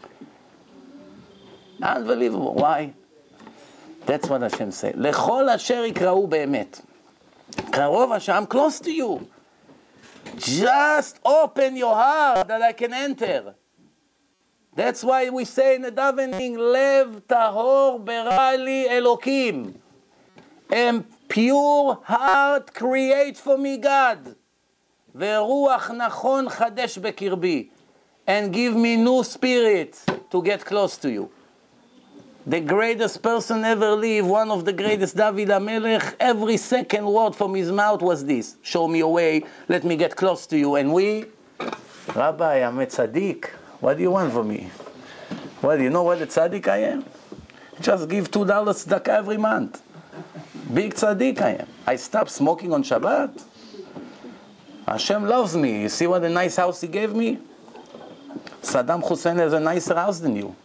Unbelievable. Why? That's what Hashem said. Lechol asher yikra'u be'emet. Karov Hashem, I'm close to you. Just open your heart that I can enter. That's why we say in the davening, Lev tahor berali Elokim. A pure heart create for me, God. Veruach nachon chadesh bekirbi. And give me new spirit to get close to you. The greatest person ever lived, one of the greatest, David HaMelech, every second word from his mouth was this: show me a way, let me get close to you. And we, Rabbi, I'm a tzaddik. What do you want from me? Well, you know what a tzaddik I am? Just give $2 tzedakah every month. Big tzaddik I am. I stopped smoking on Shabbat. Hashem loves me. You see what a nice house He gave me? Saddam Hussein has a nicer house than you.